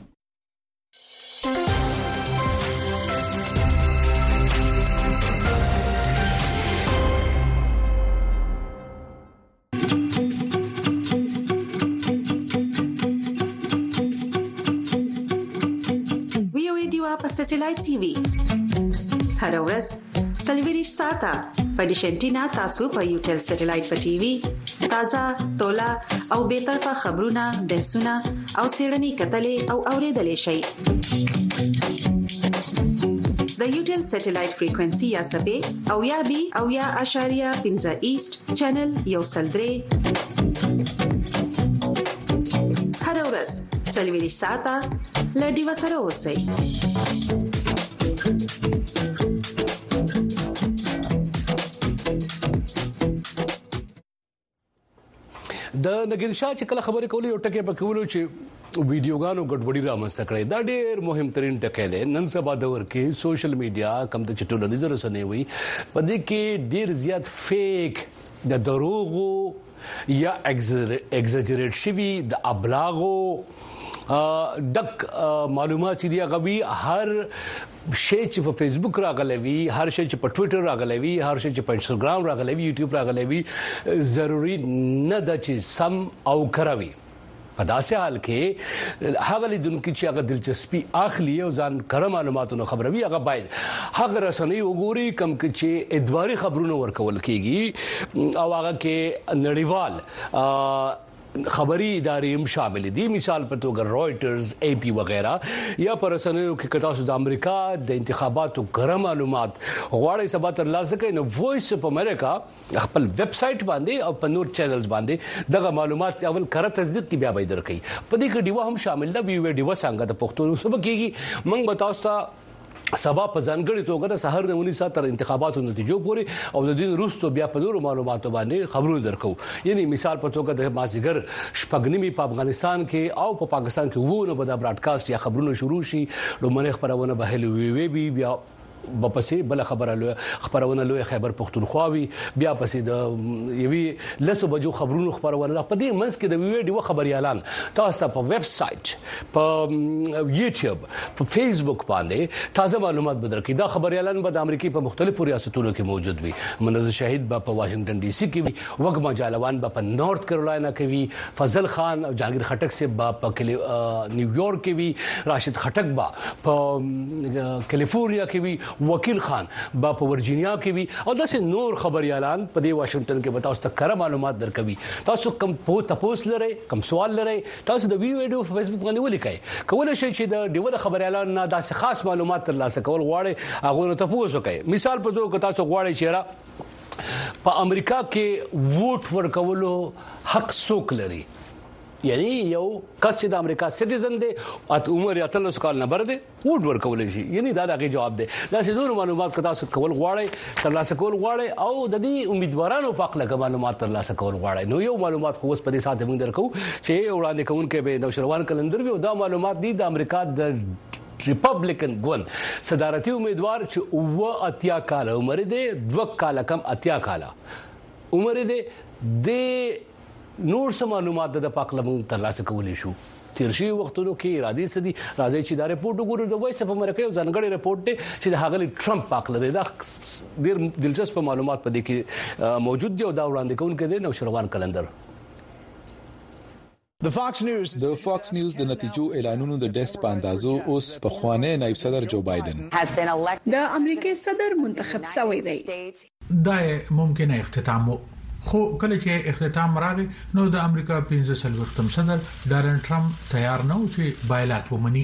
په سټلایټ ټي وي هر ورځ سلویریش ساته په ډیشنټینا تاسو په یوټل سټلایټ په ټي وي تازه تولا او به طرفه خبرونه بحثونه او سیړنی کتلې او اوریدلې شي د یوټل سټلایټ فریکوئنسي یا سبې او یا بي او یا اشاریه 15 ایست چینل یو سلدري هر ورځ سلویریش ساته لډي وسره اوسئ د نګین شاه چې کله خبرې کولې او ټکي پکولو چې ویډیوګانو ګډوډي رامنځته کړي دا ډېر مهم ترين ټکی دی نن سبا دور کې سوشل میډیا کم د ټولنیزو رسنیو وي په دې کې ډېر زیات فیک د دروغو یا ایگزاجریټ شوی د ابلاغو ډک معلومات دي غوي هر شی چې په فیسبوک راغلي هر شی چې په ټوئیټر راغلي هر شی چې په انستګرام راغلي یوټیوب راغلي ضروری نه ده چې سم او کراوي په داسې حال کې هغه لیدونکو چې هغه دلچسپي اخلي او ځان کړه معلوماتونو خبروي هغه باید هغه رسنۍ وګوري کم چې ادواري خبرونه ورکول کیږي او هغه کې نړیوال خبري ادارې هم شامل دي مثال په توګه رويټرز اي پي وغیرہ یا پر رسنیو کې کتاسو د امریکا د انتخاباتو ګرم معلومات غواړي سبا تر لاسه کوي نو وایس اف امریکا خپل ویب سټ باندې او په نور چینلز باندې دغه معلومات اول کړه تصدیق کی بیا به درکې په دې کې ډیوا هم شامل ده وی ډیوا څنګه د پښتو سبا کېږي موږ بتاوستا سبا په ځانګړي توګه د سحر نه 19 تر انتخاباتو نتیجو پورې او د دین روسو بیا په نورو معلوماتو باندې خبرونه درکو یعنی مثال په توګه د مازیګر شپږنیمي په افغانستان کې او په پاکستان کې وونه به د براډکاسټ یا خبرونه شروع شي لومړی خبرونه به هلوي وي بیا بپسې بل خبرونه لوی خیبر پختونخوا وی بیا پسې د یوي لسو بجو خبرونو خبرونه په دې منځ کې د ویډیو خبريالان تاسو په ویب سټ په یوټیوب په فیسبوک باندې تازه معلومات بدر کړي دا خبريالان به د امریکا په مختلفو ریاستونو کې موجود وي منظر شاهد په واشنگټن ډي سي کې وي وګما جالوان په نارث کیرولینا کې وي فضل خان او جهانگیر خټک سے په نیویارک کې وي راشد خټک په کیلیفورنیا کې وي وکیل خان په ورجینیا کې وي او داسې نور خبريالان په دې واشنگټن کې بتاوس ته کړه معلومات درکوي تاسو کم تاسو لري کم سوال لري تاسو د ویډیو په فیسبوک باندې ولیکئ کول شي چې د ډیوله خبريالان نه داسې خاص معلومات ترلاسه کول غواړي هغه تاسو وکړئ مثال په توګه تاسو غواړئ چې په امریکا کې ووټ ورکولو حق څوک لري یعنی یو کس چې د امریکا سټیزن دی او عمر 13 کال نه بر دی ووټ ورکول شي، یعنی دا دغه جواب دی. دا چې نور معلومات کتا څه کول غواړي ترلاسه کول غواړي او د دې امیدوارانو په اړه کوم معلومات ترلاسه کول غواړي. نو یو معلومات خو اوس په دې ساده موږ درکو چې وړاندې کوونکې به نوشروان کلندر وي او دا معلومات دي د امریکا د ریپبلیکن ګوند صدارتي امیدوار چې 80 کال عمر دی، 2 کال کم 80 کال عمر دی، د نور سم معلومات د پاکلمو ترلاسه کولای شو. تیر شي وختونو کې ارادي سدي راځي چې دا رپورټ وګورو د وایس اف امریکا یو ځانګړی رپورټ دی چې د هغه ټرمپ پاکله دا ډیر دلچسپ معلومات په دې کې موجود دي او دا وړاندې کوونکی دی نوشروان کلندر. د فاکس نیوز د نتیجو اعلانونو د ډیسک په اندازو اوس په خوانه نائب صدر جو بایدن د امریکای صدر منتخب شوی دی. دا ممکنه اختتام خو کله چې اختتام راغی نو د امریکا 15 صدر ډونالد ټرمپ تیار نه و چې بایلات ومني.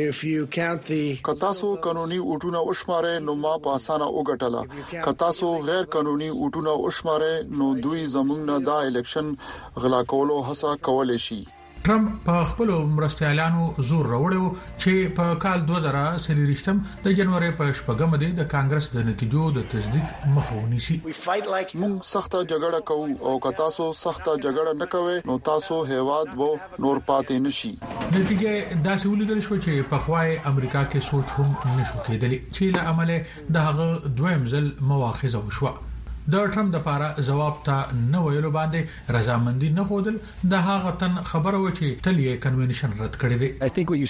کتاسو قانوني اوټونه وشماره نو ما په اسانه وګټله، کتاسو غیر قانوني اوټونه وشماره نو دوی زمونږ نه دا الیکشن غلا کولو هڅه کولای شي. ټرمپ په خپل مرستيالانو زور راوړو چې په کال 2023 د جنوري په شپږم د کانګرس د نتیجو د تصدیق مخاوني شي. موږ سخته جګړه کوو او کتاسو سخته جګړه نه کوي نو تاسو هیواد وو نور پاتې نشي. نتیجه داسې ولیدل شو چې په خوای امریکا کې سوچ هم نشو کېدلی چې له عمله د هغه دویم ځل مواخذه وشوه. د ټرمپ د لپاره جواب ته نه ویلو باندې رضامندي نه خودل د هغه تن خبره و چې تلې کنونشن رد کړی دی.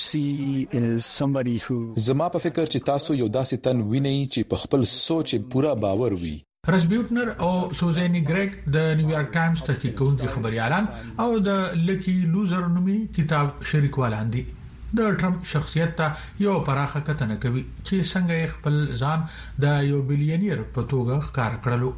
زما په فکر چې تاسو یو داسې تن وینئ چې په خپل سوچ پورا باور وي. رس بیوټنر او سوزینی ګریګ د نیویارک ټایمز تحقیق کوونکي خبريالان او د لکی لوزر نومي کتاب شریکوالان دي. د ټرمپ شخصیت ته یو پراخه کتنه کوي چې څنګه خپل ځان د یو بلیونیر په توګه ښکار کړلو.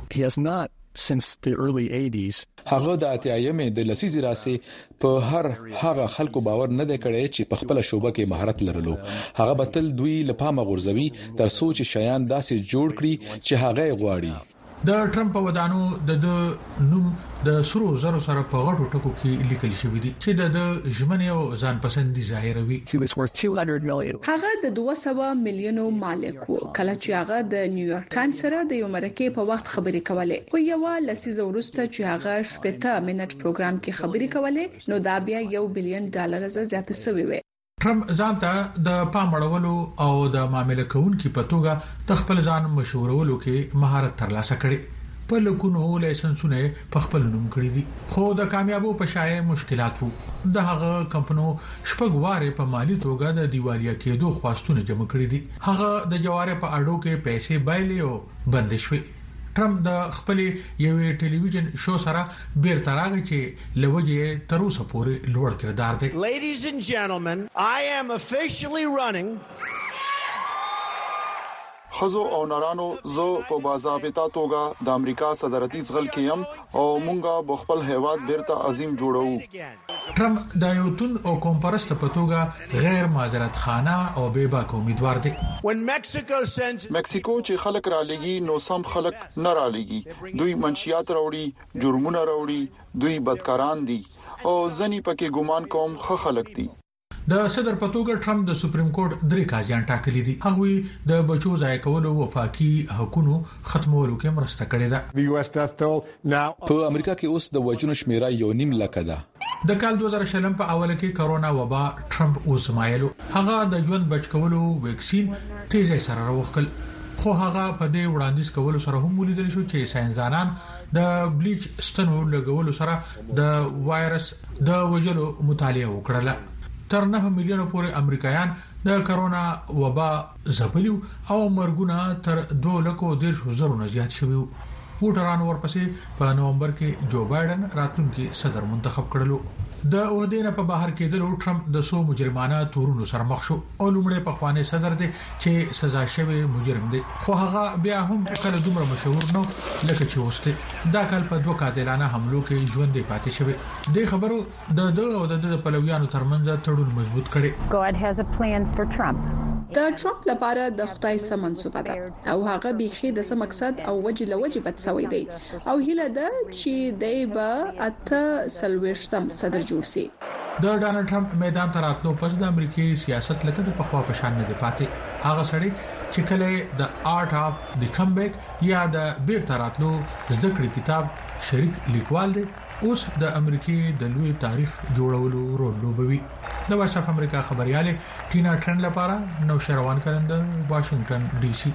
هغه د اتیایم د لسیزې راسي په هغه خلکو باور نه دی کړی چې په خپل شوبه کې مهارت لرلو. هغه بتل دوی لپاره غورځوي تر سوچ شیان داسې جوړ کړي چې هغه غواړي. د ټرمپ ودانو د نوم د سرو زرو سره په غټو ټکو کې لیکل شوی دی چې د ژمنې او ځان پسندي ظاهروي. هغه د 200 میلیونو مالک و کله چې هغه د نیویارک ټایمز سره د یو مرکه په وخت خبرې کولې خو یو لسیزه وروسته چې هغه 15 منټ پروګرام کې خبرې کولې نو دا بیا $1 بلین زیات شوی و. ټرمپ ځانته د پامړولو او د معاملې کوونکو په توګه د خپل ځان مشورولو کې مهارت ترلاسه کړي. په لکونو لایسنسونه په خپل نوم کړی دي خو د کامیابو په شای مشکلات وو. د هغه کمپنو شپږواره په مالی توګه د دیوالیا کېدو خواستونه جمع کړی دي. هغه د جواره په اډو کې پیسې بایلې او بند شوی. ټرمپ د خپل یوې ټلویزیون شو سره بیرته راغی چې لوجه تر اوسه پورې لوړ کردار دی. Ladies and gentlemen, I am officially running خزو او نارانو زه په باضابطه توګه د امریکا صدارتي ځغل کېم او مونږه بخپل هیواد بیرته عظیم جوړو. ټرمپ د یو تون او کومپرست په توګه غیر معذرت خانه او بېباک امیدوار دی. مکسیکو چې خلک را لګي نو سم خلک نه را لګي. دوی منشيات راوړي، جرمونه راوړي، دوی بدکاران دي او ځنی پکې ګمان کوم خه خلک دي. د صدر په توګه ټرمپ د سپریم کورټ درې قاضیان ټاکلي دي. هغه د بچو ځای کولو وفاقي حقوقو ختمولو کې مرسته کړې ده. په امریکا کې اوس د وژنو شمیره 1.5 لک ده. د کال 2020 په اوله کې کرونا وبا ټرمپ اوسمایلو هغه د ژوند بچ کولو ویکسین تیزه سره راوخل خو هغه په دې وړاندیز کولو سره هم ولیدل شو چې ساينسدانان د بلیچ ستنو لګولو سره د وایرس د وژلو مطالعه وکړه. تر 9 میلیونه پورې امریکایان د کرونا وبا ځپلیو او مرګونه تر 2,10,000 نه زیات شوي. ووټرانو ورپسې په نومبر کې جو بایدن راتلونکي صدر منتخب کړلو. د عہدې په بهر کېدلو ټرمپ د سو مجرمانه تورونو سره مخ شو او لومړی په خواني صدر دی چې سزا شوی مجرم دی خو هغه بیا هم کله دومره مشهور نو لکه چې وسته دا کال په 2 قاتلانه حملو کې ژوند پاتې شوی. د خبرو د پلویانو ترمنځ تړون مضبوط کړي. God has a plan for Trump. د ټرمپ لپاره د خدای سم منصوبه ده او هغه بيخي د سم مقصد او وجه لوجه بد سوي دی او هیله ده چې دای به اته سلويشتم صدر جوړ شي. د ډانلډ ټرمپ میدان ته راتلو پس د امریکای سیاست لکه د پخوا په شان نه دی پاتې. هغه سړی چې کله د آرټ اف د کمبیک یا د بیرته راتلو زده کړې کتاب شریک لیکوال دی اوس د امریکای د لوی تاریخ جوړولو رول لوبوي. د وایس اف امریکا خبرياله ټینا ټرن لپاره نو شروان کلندر واشنگټن ډي سي.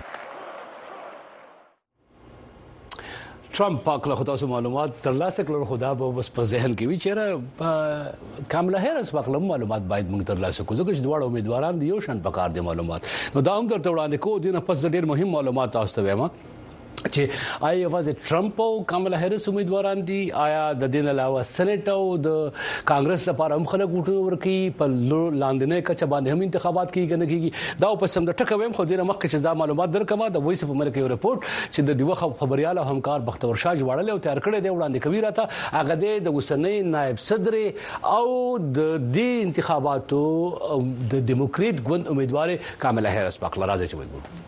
ټرمپ پاکله خو تاسو معلومات ترلاسه کړل خدا به بس په ذهن کې وی چیرې کاملا هریس پاکله معلومات باید موږ ترلاسه کوو ځکه چې دواړو امیدواران دی یو شان پکار دي معلومات نو دا هم درته وړاندې کوو دینه پس ډېر مهم معلومات تاسو ته وایم چې آیا واز ټرمپ او کاملا هریس امیدواران دي آیا د دین علاوه سېنات او د کانګرس لپاره هم خلک ووټ ورکړي په لاندنۍ کچه باندې هم انتخابات کیږي نه کیږي دا په سم د ټکو هم خو دینه مخکې چې دا معلومات درکما د وایس اف امریکا یو رپورت چې د دیوه خبرياله همکار بختور شاه جوړل او تیار کړی دی وړاندې کوي راته هغه د اوسنۍ نائب صدر او د دې انتخاباتو د ډیموکریټ ګوند امیدوار کاملا هریس پاکله راځي چې وګورو.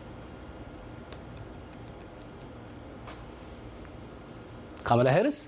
کاملا هریس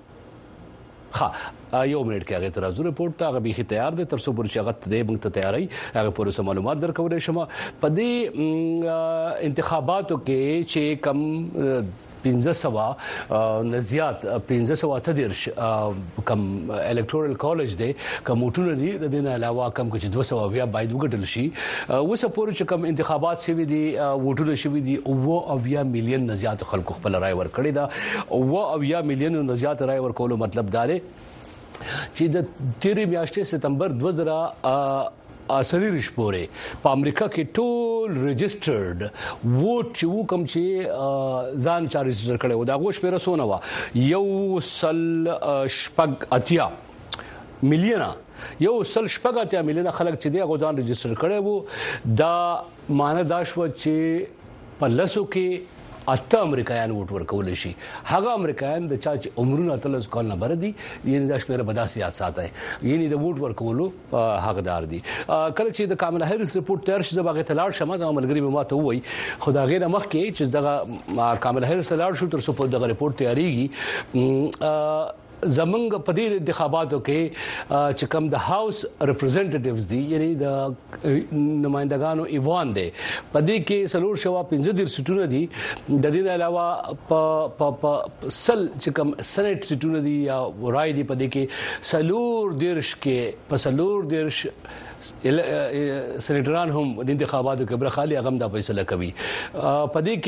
یو منټ کې هغه ترازو رپورت ته هغه به تیار دي تر څو پر چغت دې موږ ته تیاری هغه پر څه معلومات درکولې شمه په دې انتخاباتو کې چې کم 1500 نزيات 1513 کم الکټورل کالج دی کومټونه دي د دې علاوه کم چې 200 بیا باید وګټل شي وسه پورې چې کم انتخابات شوي دي ووټونه شوي دي او بیا میلیون نزيات خلکو خپل رائے ورکړي دا او بیا میلیون نزيات رائے ورکولو مطلب دا دی چې د 13 میاشتې سپتمبر 2000 اسریش پورې په امریکا کې ټول ريجسترډ ووټ چې وکم چې ځان چا ريجستر کړي و دا غوښ پیره سونه وا یو سل شپږ اتیا میلیونه یو سل شپږ اتیا میلیونه خلک چې دی غوځان ريجستر کړي وو دا معنی دا شو چې په لاسو کې اته امریکایان ووټ ورکول شي هغه امریکایان د چا چې عمرونه تلز کول نه بر دي یعنی د شپږ بدا سیاست ہے یعنی د ووټ ورکولو حقدار دي کله چې د کاملا هریس رپورت تر شي زبغه تلاړ شمه د عملګری به ماته وای خدا غیر مخ کې چې دغه کاملا هریس تلاړ شو تر څو په دغه رپورت تیاریږي زمنګ په دې انتخاباتو کې چې کوم د هاوس ریپرزنټیټیوز دي یعنی د نمائندګانو ایوان دي په دې کې سلور شوا 15 سټونه دي د دې علاوه په سل چې کوم سېنات سټونه دي یا رائے دي په دې کې سلور دیرش کې په سلور دیرش سېنیټران هم د انتخاباتو کې برخالي غم د فیصله کوي په دې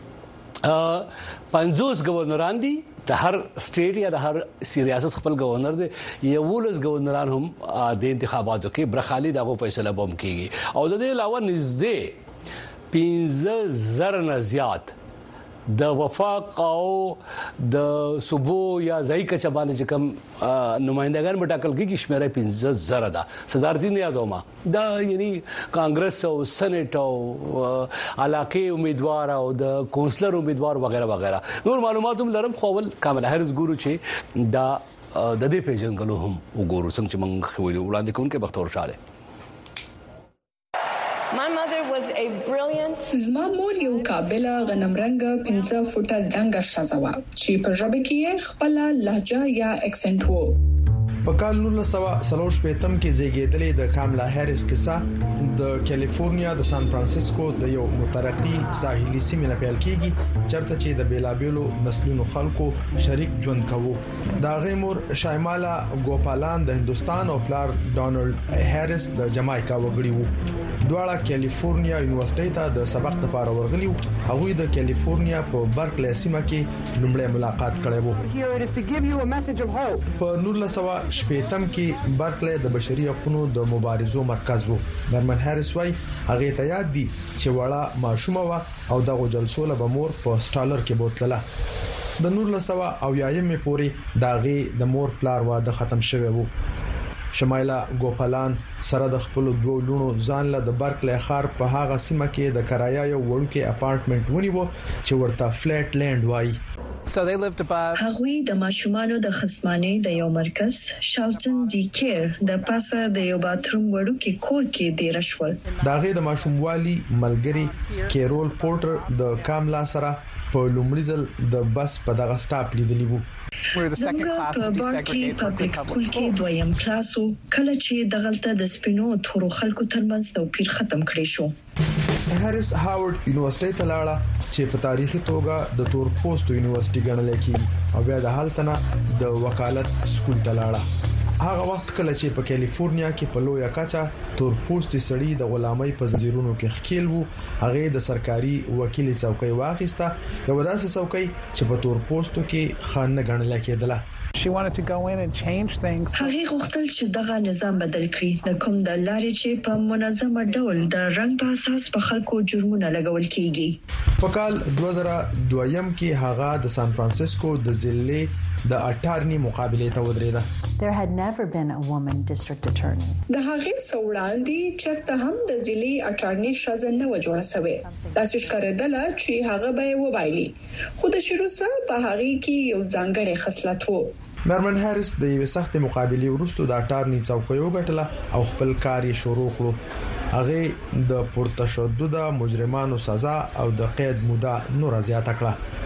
کې 50 گورنران دي د هر سټیټ یا د هر ریاست خپل گورنر دی یو ولس گورنران هم د انتخاباتو کې برخالي دغه فیصله بوم کیږي او د دې علاوه نږدې 15000 نه زیات د وفاق او د صوبو یا ځای کچه باندې چې کوم نمائندګان مټاکل کیږي شمیره 15000 ده صدارتي نه یادوما دا یعنی کانګرس او سېنات او علاقه امیدوار او د کونسلر امیدوار وغیرہ وغیرہ نور معلومات هم لرم خپل کاملا هریس ګورو چې دا د دې پیژنګلو هم وګورو څنګه چې موږ خو وړاندې کوونکې بختور شاله زما مور یو قابله غنمرنګ 15 فوټه دنګ شازوا چې په ژبه کې خپل لهجه یا اکسنټ وو په کال 1940 کې زیږیدلې د کاملا هریس کیسه د کیلیفورنیا د سان فرانسیسکو د یو مترقي ساحلي سیمې نه پیل کیږي چرته چې د بیلابیلو نسلونو خلکو شریک ژوند کوي دا غیمور شایمالا ګوپالان د هندستان او پلار ډونالد هریس د جمایکا وګړي وو دواړه کیلیفورنیا یونیورسيټي ته د سبق لپاره ورغلي هغه د کیلیفورنیا په برکلی سیمه کې لومړی ملاقات کړی وو په 1960 کې برکلی د بشري حقوقو د مبارزو مرکز وو برمن هریس وايي هغه ته یاد دي چې وړه ماشومه وا او دغه جلسو له بمور په سټالر کې بوتله د 1900 او یایم پورې داغه د مور پلار واده ختم شوی وو شمایلا ګوپالان سره د خپل دوه لونو ځان له د برکلی ښار په هغه سیمه کې د کرایه یو وړوکی اپارټمنټ ونیو چې ورته فلیټ لینډ وایي. هغوی د ماشومانو د خصمانه د یو مرکز شالټن ډي کیر د پاسه د یو باتروم وړوکی کور کې د رشول. داغه د ماشوموالي ملګری کیرول پورټر د کاملا سره په لومړي ځل د بس په دغه سټاپ لیدلی وو. زموږ په بارکلی پبلک سکول کې دویم کلاسو کله چې دغلطه د سپینو تورو خلکو ترمنځ توپیر ختم کړی شو. هریس هاورډ یونیورسيټي ته لاړه چې په تاریخي توګه د تور پوسټ یونیورسيټي ګڼل کېږي او بیا د حالتنه د وکالت سکول ته لاړه. هغه وخت کله چې په کالیفورنیا کې په لویه کچه تور پوسټ سړي د غلامۍ په زنجیرونو کې ښکیل وو، هغه د سرکاري وکیل څوکۍ واخیسته، یو داسې څوکۍ چې په تور پوسټو کې خان نه ګڼل کېدله. She wanted to go in and change things. هغه غوښتل چې دغه نظام بدل کړي، د کوم د لارې چې په منظمه ډول د رنګ په اساس په خلکو جرمونه لګول کیږي. په کال 2002 کې هغه د سان فرانسیسکو د ضلع د اټارنی مقابله ته ودرېده. There had never been a woman district attorney. د هغه سوړاندې چرته هم د ضلع اټارنی شازن نه و جوړه شوې. تاسو ښکارېدله چې هغه به وبایلی، خو د شروسه په هغه کې یو ځانګړی خصلت وو. نرمن هریس د یوې سخت مقابله وروسته د اټارنی څوکۍ وګټله او خپل کار یې شروع کړ. هغه د پرتشدد مجرمانو سزا او د قید موده نور زیاته کړه.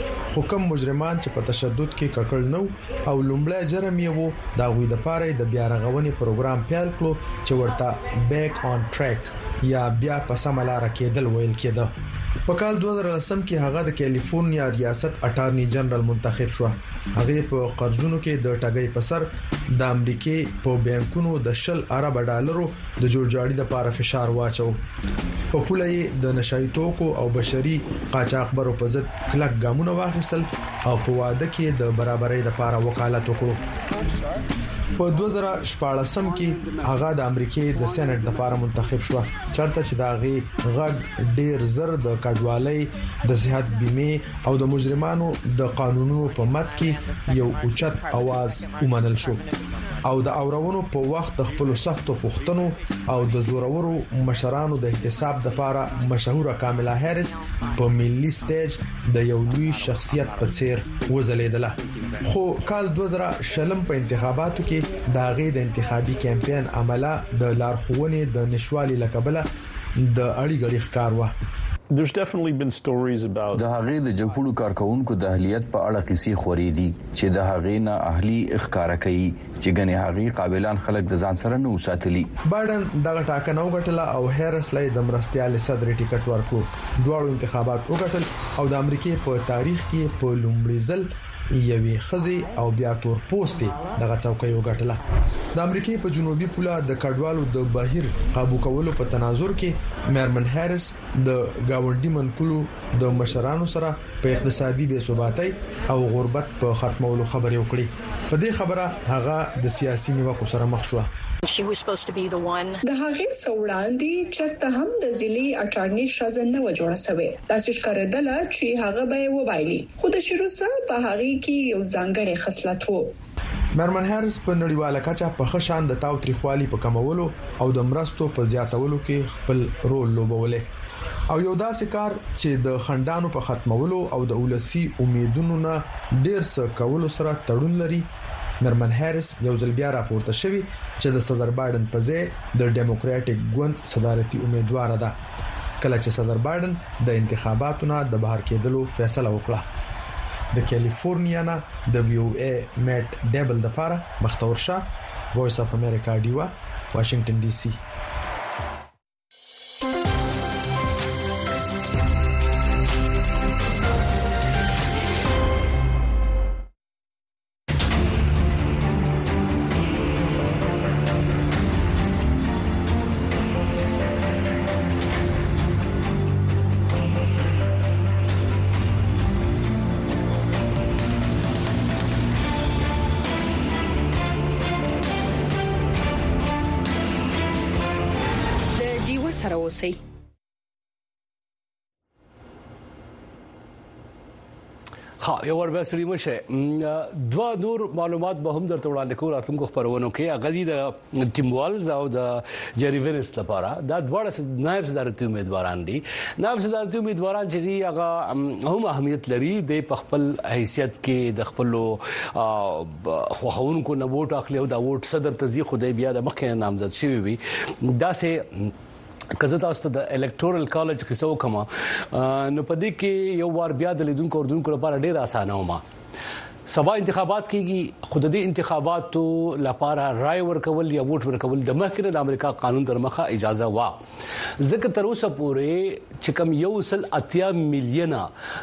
حکم مجرمان چې په تشدد کې ککړ نو او لومړی جرم یې وو دا غوي د پاره د بیا رغونې پروګرام پیل کړو چې ورته بیک آن ټریک یا بیا په سم لار کېدل ویل کېده. په کال 2010 کې هغه د کالیفورنیا ریاست اټارنی جنرال منتخب شو. هغه په قرضونو کې د ټګۍ په سر د امریکای په بانکونو د 10 ارب ډالرو د جوړجاړي لپاره فشار واچو. په پوله د نشای توکو او بشري قاچاقبرو په ضد کلک ګامونه واخیستل او په واده کې د برابرۍ لپاره وکالت وکړو. په 2014 کې هغه د امریکای د سېنات لپاره منتخب شو، چرته چې داغي غږ ډیر زر د کډوالۍ د صحت بیمه او د مجرمانو د قانونونو په مت کې یو اوچت आवाज ومنل شو او د اورونو په وخت د خپل سختو پښتنو او د زورورو مشرانو د احتساب لپاره مشهوره کاملا هریس په ملي سټیج د یو لوی شخصیت په څیر وزلیدله. خو کال 2000 په انتخاباتو کې داغه د انتخابي کمپاین عمله د لارښوونې د نشوالي لکبله د اړیګړي ښکار و. There's definitely been stories about د هغې د جګپړو کارکونکو د اهلیت په اړه کیسې خورې دي چې د هغې نه اهلي اخکار کوي چې ګنې هغې قابلان خلک د ځان سره نه وساتلي. بایدن دغه ټاکنه وګټله او هریس لای د مرستيال صدر ټیکټ ورکړ. دوه انتخابات وګټل او د امریکای په تاریخ کې په لومړي ځل یوې خزي او بیا تور پوسټي دغه څوکۍ وګټله. د امریکای په جنوبي پوله د کډوالو د بهیر قابو کولو په تناظر کې مېرمن هریس د گاونډي منکولو د مشرانو سره په اقتصادي بې ثباتۍ او غربت په ختمولو خبرې وکړي. په دې خبره هغه د سیاسي نیوکو سره مخ شو. She was supposed to be the one. د هغې سوړاندې چرته هم د ضلع اټارنی شازن نه و جوړه شوې. تاسو ښکارېدله چې هغه به وبایلی، خو د شروسه په هغه کې یو ځانګړی خصلت وو. مېرمن هریس په نړیواله کچه په خشان د تاو تریخوالي په کمولو او د مرستو په زیاتولو کې خپل رول لوبولې او یو داسې کار چې د خندانو په ختمولو او د ولسی امیدونو نه ډیر څه کولو سره تړون لري. مېرمن هریس یو ځل بیا راپورته شوی چې د صدر بایدن په ځای د ډیموکراټک ګوند صدارتي امیدوار ده، کله چې صدر بایدن د انتخاباتو نه د بهر کېدلو فیصله وکړه. د کالیفورنیا نه د وی او ای میټ ډیبل د لپاره بختور شاه، وایس اف امریکا دیوا، واشنگټن ډي سي. یو ور به سړي مشه دوا نور معلومات به هم درته وړاندې کوم راتلونکو خبرونو کې غدي د ټیم والز او د جری وینس لپاره دا دواړه نائب صدارتي امیدواران دي. نائب صدارتي امیدواران چې دي هغه هم اهمیت لري د خپل حیثیت کې د خپل خوښونکو نه ووټ اخلي او دا ووټ صدر تزي خدای بیا د مخکې نامزد شوی وي. دا سه کزه تاسو د الکټورل کالج کې څو کما نو پدې کې یو وار بیا د لیدونکو اردوونکو لپاره ډیر اسانه ومه. سبا انتخابات کیږي خود دې انتخاباتو لپاره رائے ورکول یا ووټ ورکول د مخکنه د امریکا قانون در مخه اجازه وا. ځکه تر اوسه پورې چې کم 1.8 میلیونه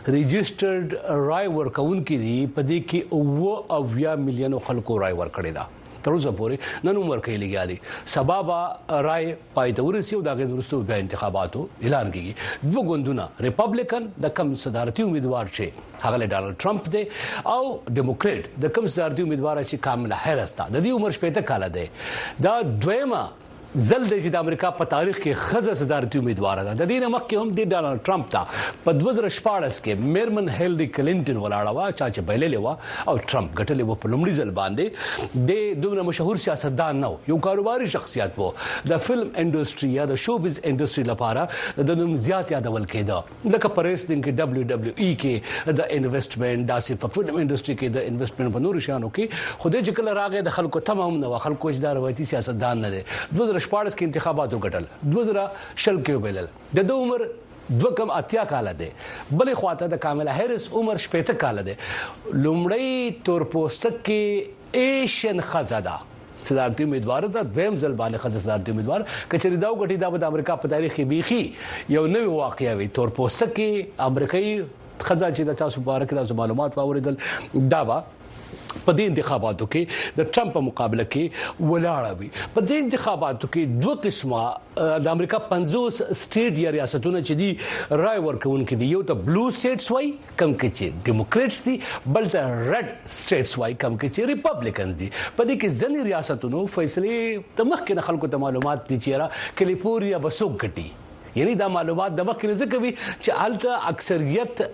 ريجسترډ رائے ورکون کړي پدې کې 9 میلیونه خلکو رائے ورکړي دا تر اوسه پورې نن عمر کې لګیاري سبب رائے پایته ورسیو دا غي ورستو بیا انتخاباتو اعلان کیږي. دوه ګوندونه ریپبلیکن د کم صدارتي امیدوار چې هغه ډونالد ټرمپ دی او ډیموکریټ د کم صدارتي امیدوار چې کاملا هریس ده. د دې عمر 70 کال ده. دا دویمه زل د امریکا په تاریخ کې خزه صدارتي امیدوار ده. د دې مخکې هم د ډونالد ټرمپ ته په 2014 کې میرمن هیلری کلینټن ولاړه وا چې بایللې وا او ټرمپ ګټلې و په لومړي ځل باندې. د دومره مشهور سیاستدان نو یو کاروباري شخصیت وو. د فلم انډستری یا د شوبز انډستری لپاره د نوم زیات یادول کېده لکه پریسټینګ کې WWE کې د انویسټمنټ داسې په فلم انډستری کې د انویسټمنټ په نور شانو کې خوده چې کله راغی د خلکو تمام نو خلکو اجدار روایتي سیاستدان نه دي. 2014 کې انتخاباتو ګټل 2020 کې وبلل د عمر 2.8 کال ده. بلې خواته د کاملا هریس عمر 70 کال ده. لومړی تورپوستک کې ایشین خزاده صدارتي امیدوار ده. دویم ځل باندې خزه صدارتي امیدوار کچري دا وګټي دا د امریکا په تاریخ کې بيخي یو نوې واقعي وي. تورپوستک کې امریکایي خزه چې د تاسو مبارک د معلومات باوریدل دا په دې انتخاباتو کې د ټرمپ په مقابله کې ولاړه وي. په دې انتخاباتو کې دوه قسمه د امریکا 50 سټیټ یا ریاستونه چې دي رائے ورکوونکي دي. یو ته بلو سټیټس وای کم کې چې ډیموکریټس دي بل ته ریډ سټیټس وای کم کې چې ریپبلیکنز دي. په دې کې ځینې ریاستونو فیصله د مخکنه خلکو ته معلومات دي چې کالیفورنیا بسوک ګټي. یعنی دا معلومات د مخکنه ځکه وي چې الته اکثریت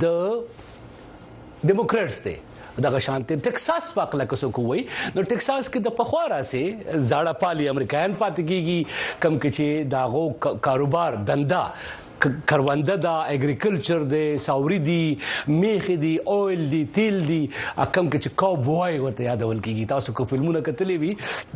د ډیموکریټس دي. دغه شانته ټکساس پاکله کوسو کوی نو ټکساس کې د پخواره سي زاړه پالي امریکایان پات کیږي کم کې چې داغو کاروبار دنده کرونده دا اګریکلچر دی ساوري دی میخ دی اویل دی تیل دی کم کې چې کاوبوای ورته یادول کیږي. تاسو کو فلمونه کتلې وي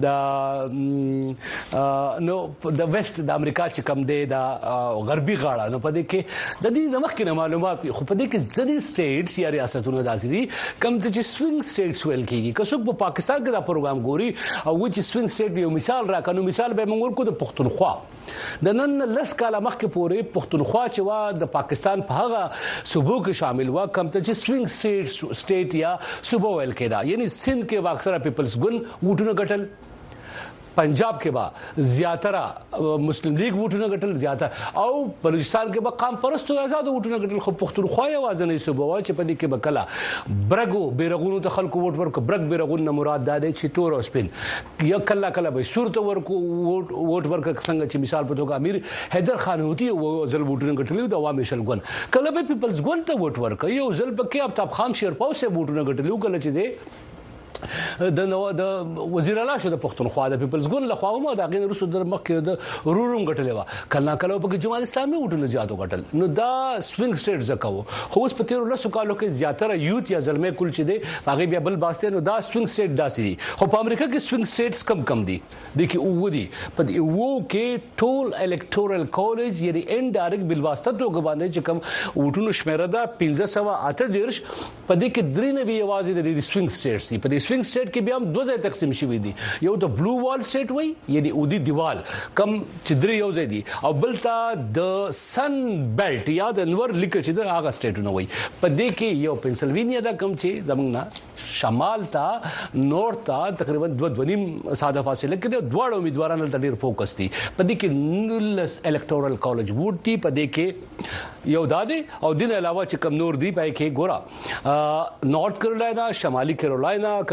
دا نو د ویسٹ د امریکا چې کم دی دا غربي غاړه نو پدې کې د دې مخکنه معلومات خو پدې کې ځینې سټیټس یا ریاستونه داسې دي کم چې سوینګ سټیټس ویل کیږي. که څوک په پاکستان کې دا پروګرام ګوري او چې سوینګ سټیټ یو مثال راکړو مثال به موږ ورکو د پښتونخوا د نن لس کاله مخکې پورې پښتونخوا چې وا د پاکستان په هغه صوبو کې شامل وا کم ته چې سوینګ سټیټ یا صوبو ویل کېدا. یعنی سند کې واکثره پیپلز ګوند ووټونه ګټل. پنجاب کې با زیاتره مسلم لیگ ووټونه ګټل زیاتره او بلوچستان کې با قام پرستو آزاد ووټونه ګټل. خو پښتونخوا یوازې نه صوبه وا چې په دې کې بکلا برګو بیرغونو ته خلکو ووټ ورک برګ بیرغون نه مراد ده چې تور او سپین یا کله کله به صورت ورکو ووټ ورک څنګه چې مثال په توګه امیر حیدر خان هوتی او ځل ووټونه ګټل د عوامي شلګون کله به پیپلز ګوند ته ووټ ورک یو ځل پکې ابتاب خان شیرپاو سه ووټونه ګټل کله چې دی د وزیر اعلی شو د پښتونخوا د پیپلز ګوند له خوا مو د غین رسو در مخکې د رورم غټلې وا کله کله په جماعت اسلامي وټل زیاتو غټل نو دا سوینګ سټیټ زکاو خو اوس په تیر لسو کالو کې زیاتره یوت یا زلمه کول چې دی هغه بیا بل باسته نو دا سوینګ سټیټ داسي خو په امریکا کې سوینګ سټیټس کم دي د کې او ودی په دې وو کې ټول الکټورل کالج یعنی انډایرکټ بل واسطه توګه باندې چې کم وټونو شمیره ده 1538 په دې کې درې نه وی आवाज د سوینګ سټیټس دی په سوینګ سټیټ کې بیا هم دوه ځای تقسیم شوی دي یو د بلو وال سټیټ وای یعنی اودي دیوال کم چې درې یو ځای دي او بل تا د سن بیلټ یا د انور لیک چې د هغه سټیټونه وای په دې کې یو پنسلوینیا دا کم چې زمونږ شمال تا نورث تا تقریبا 2.5 ساده فاصله کې د دوه امیدوارانو ته ډیر فوکس دي په دې کې نولس الکټورل کالج ووټ دي په دې کې یو داده او دین علاوه چې کم نور دي پای کې ګورا نارث کیرولاینا شمالي کیرولاینا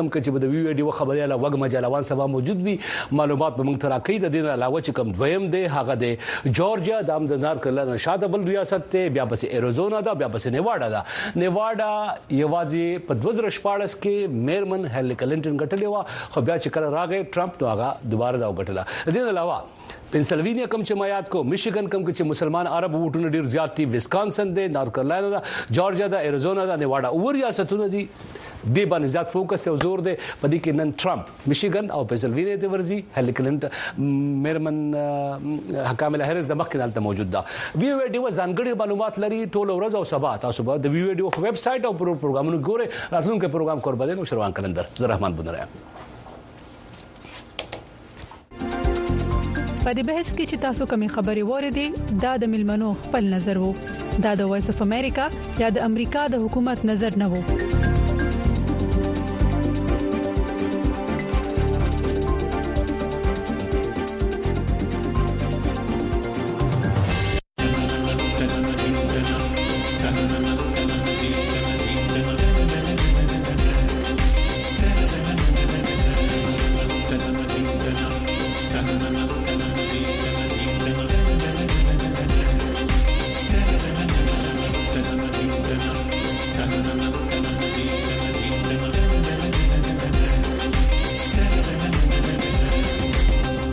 کم چې د ویډیو خبرياله وګ مجلوان سبا موجود وي معلومات به موږ تراکې د دین علاوه چې کم دویم دی هغه د جورجیا د نارت کیرولینا شاته بل ریاست ته بیا بس ایریزونا دا بیا بس نیواډا یوازې په 2014 کې میرمن هیلری کلنټن ګټلې و خو بیا چې کله راغی ټرمپ نو هغه دوباره دا وګټله د دین علاوه پنسلوانیا کم چې مایات کو میشیګن کم چې مسلمان عرب ووټونه ډیر زیات دي ویسکانسن دی نارت کیرولینا دا جورجیا دا ایریزونا دا نیواډا او ریاستونه دي دی باندې زیات فوکس او زور دی په دې کې نن ټرمپ میشیګن او پنسلوانیا ته ورزي هیلری کلنټن میرمن کاملا هریس د مخکې دلته موجود ده ویډیو ځانګړي معلومات لري ټول ورځ او سبا تاسو به د ویډیو په ویب سټ او پروګرامونو ګورئ راتلونکي پروګرام کور بدل او شروان کلندر زه رحمان بندر په دې بحث کې چې تاسو کومې خبرې وریدي دا د ملمنو خپل نظر وو دا د وایس اف امریکا یا د امریکا د حکومت نظر نه وو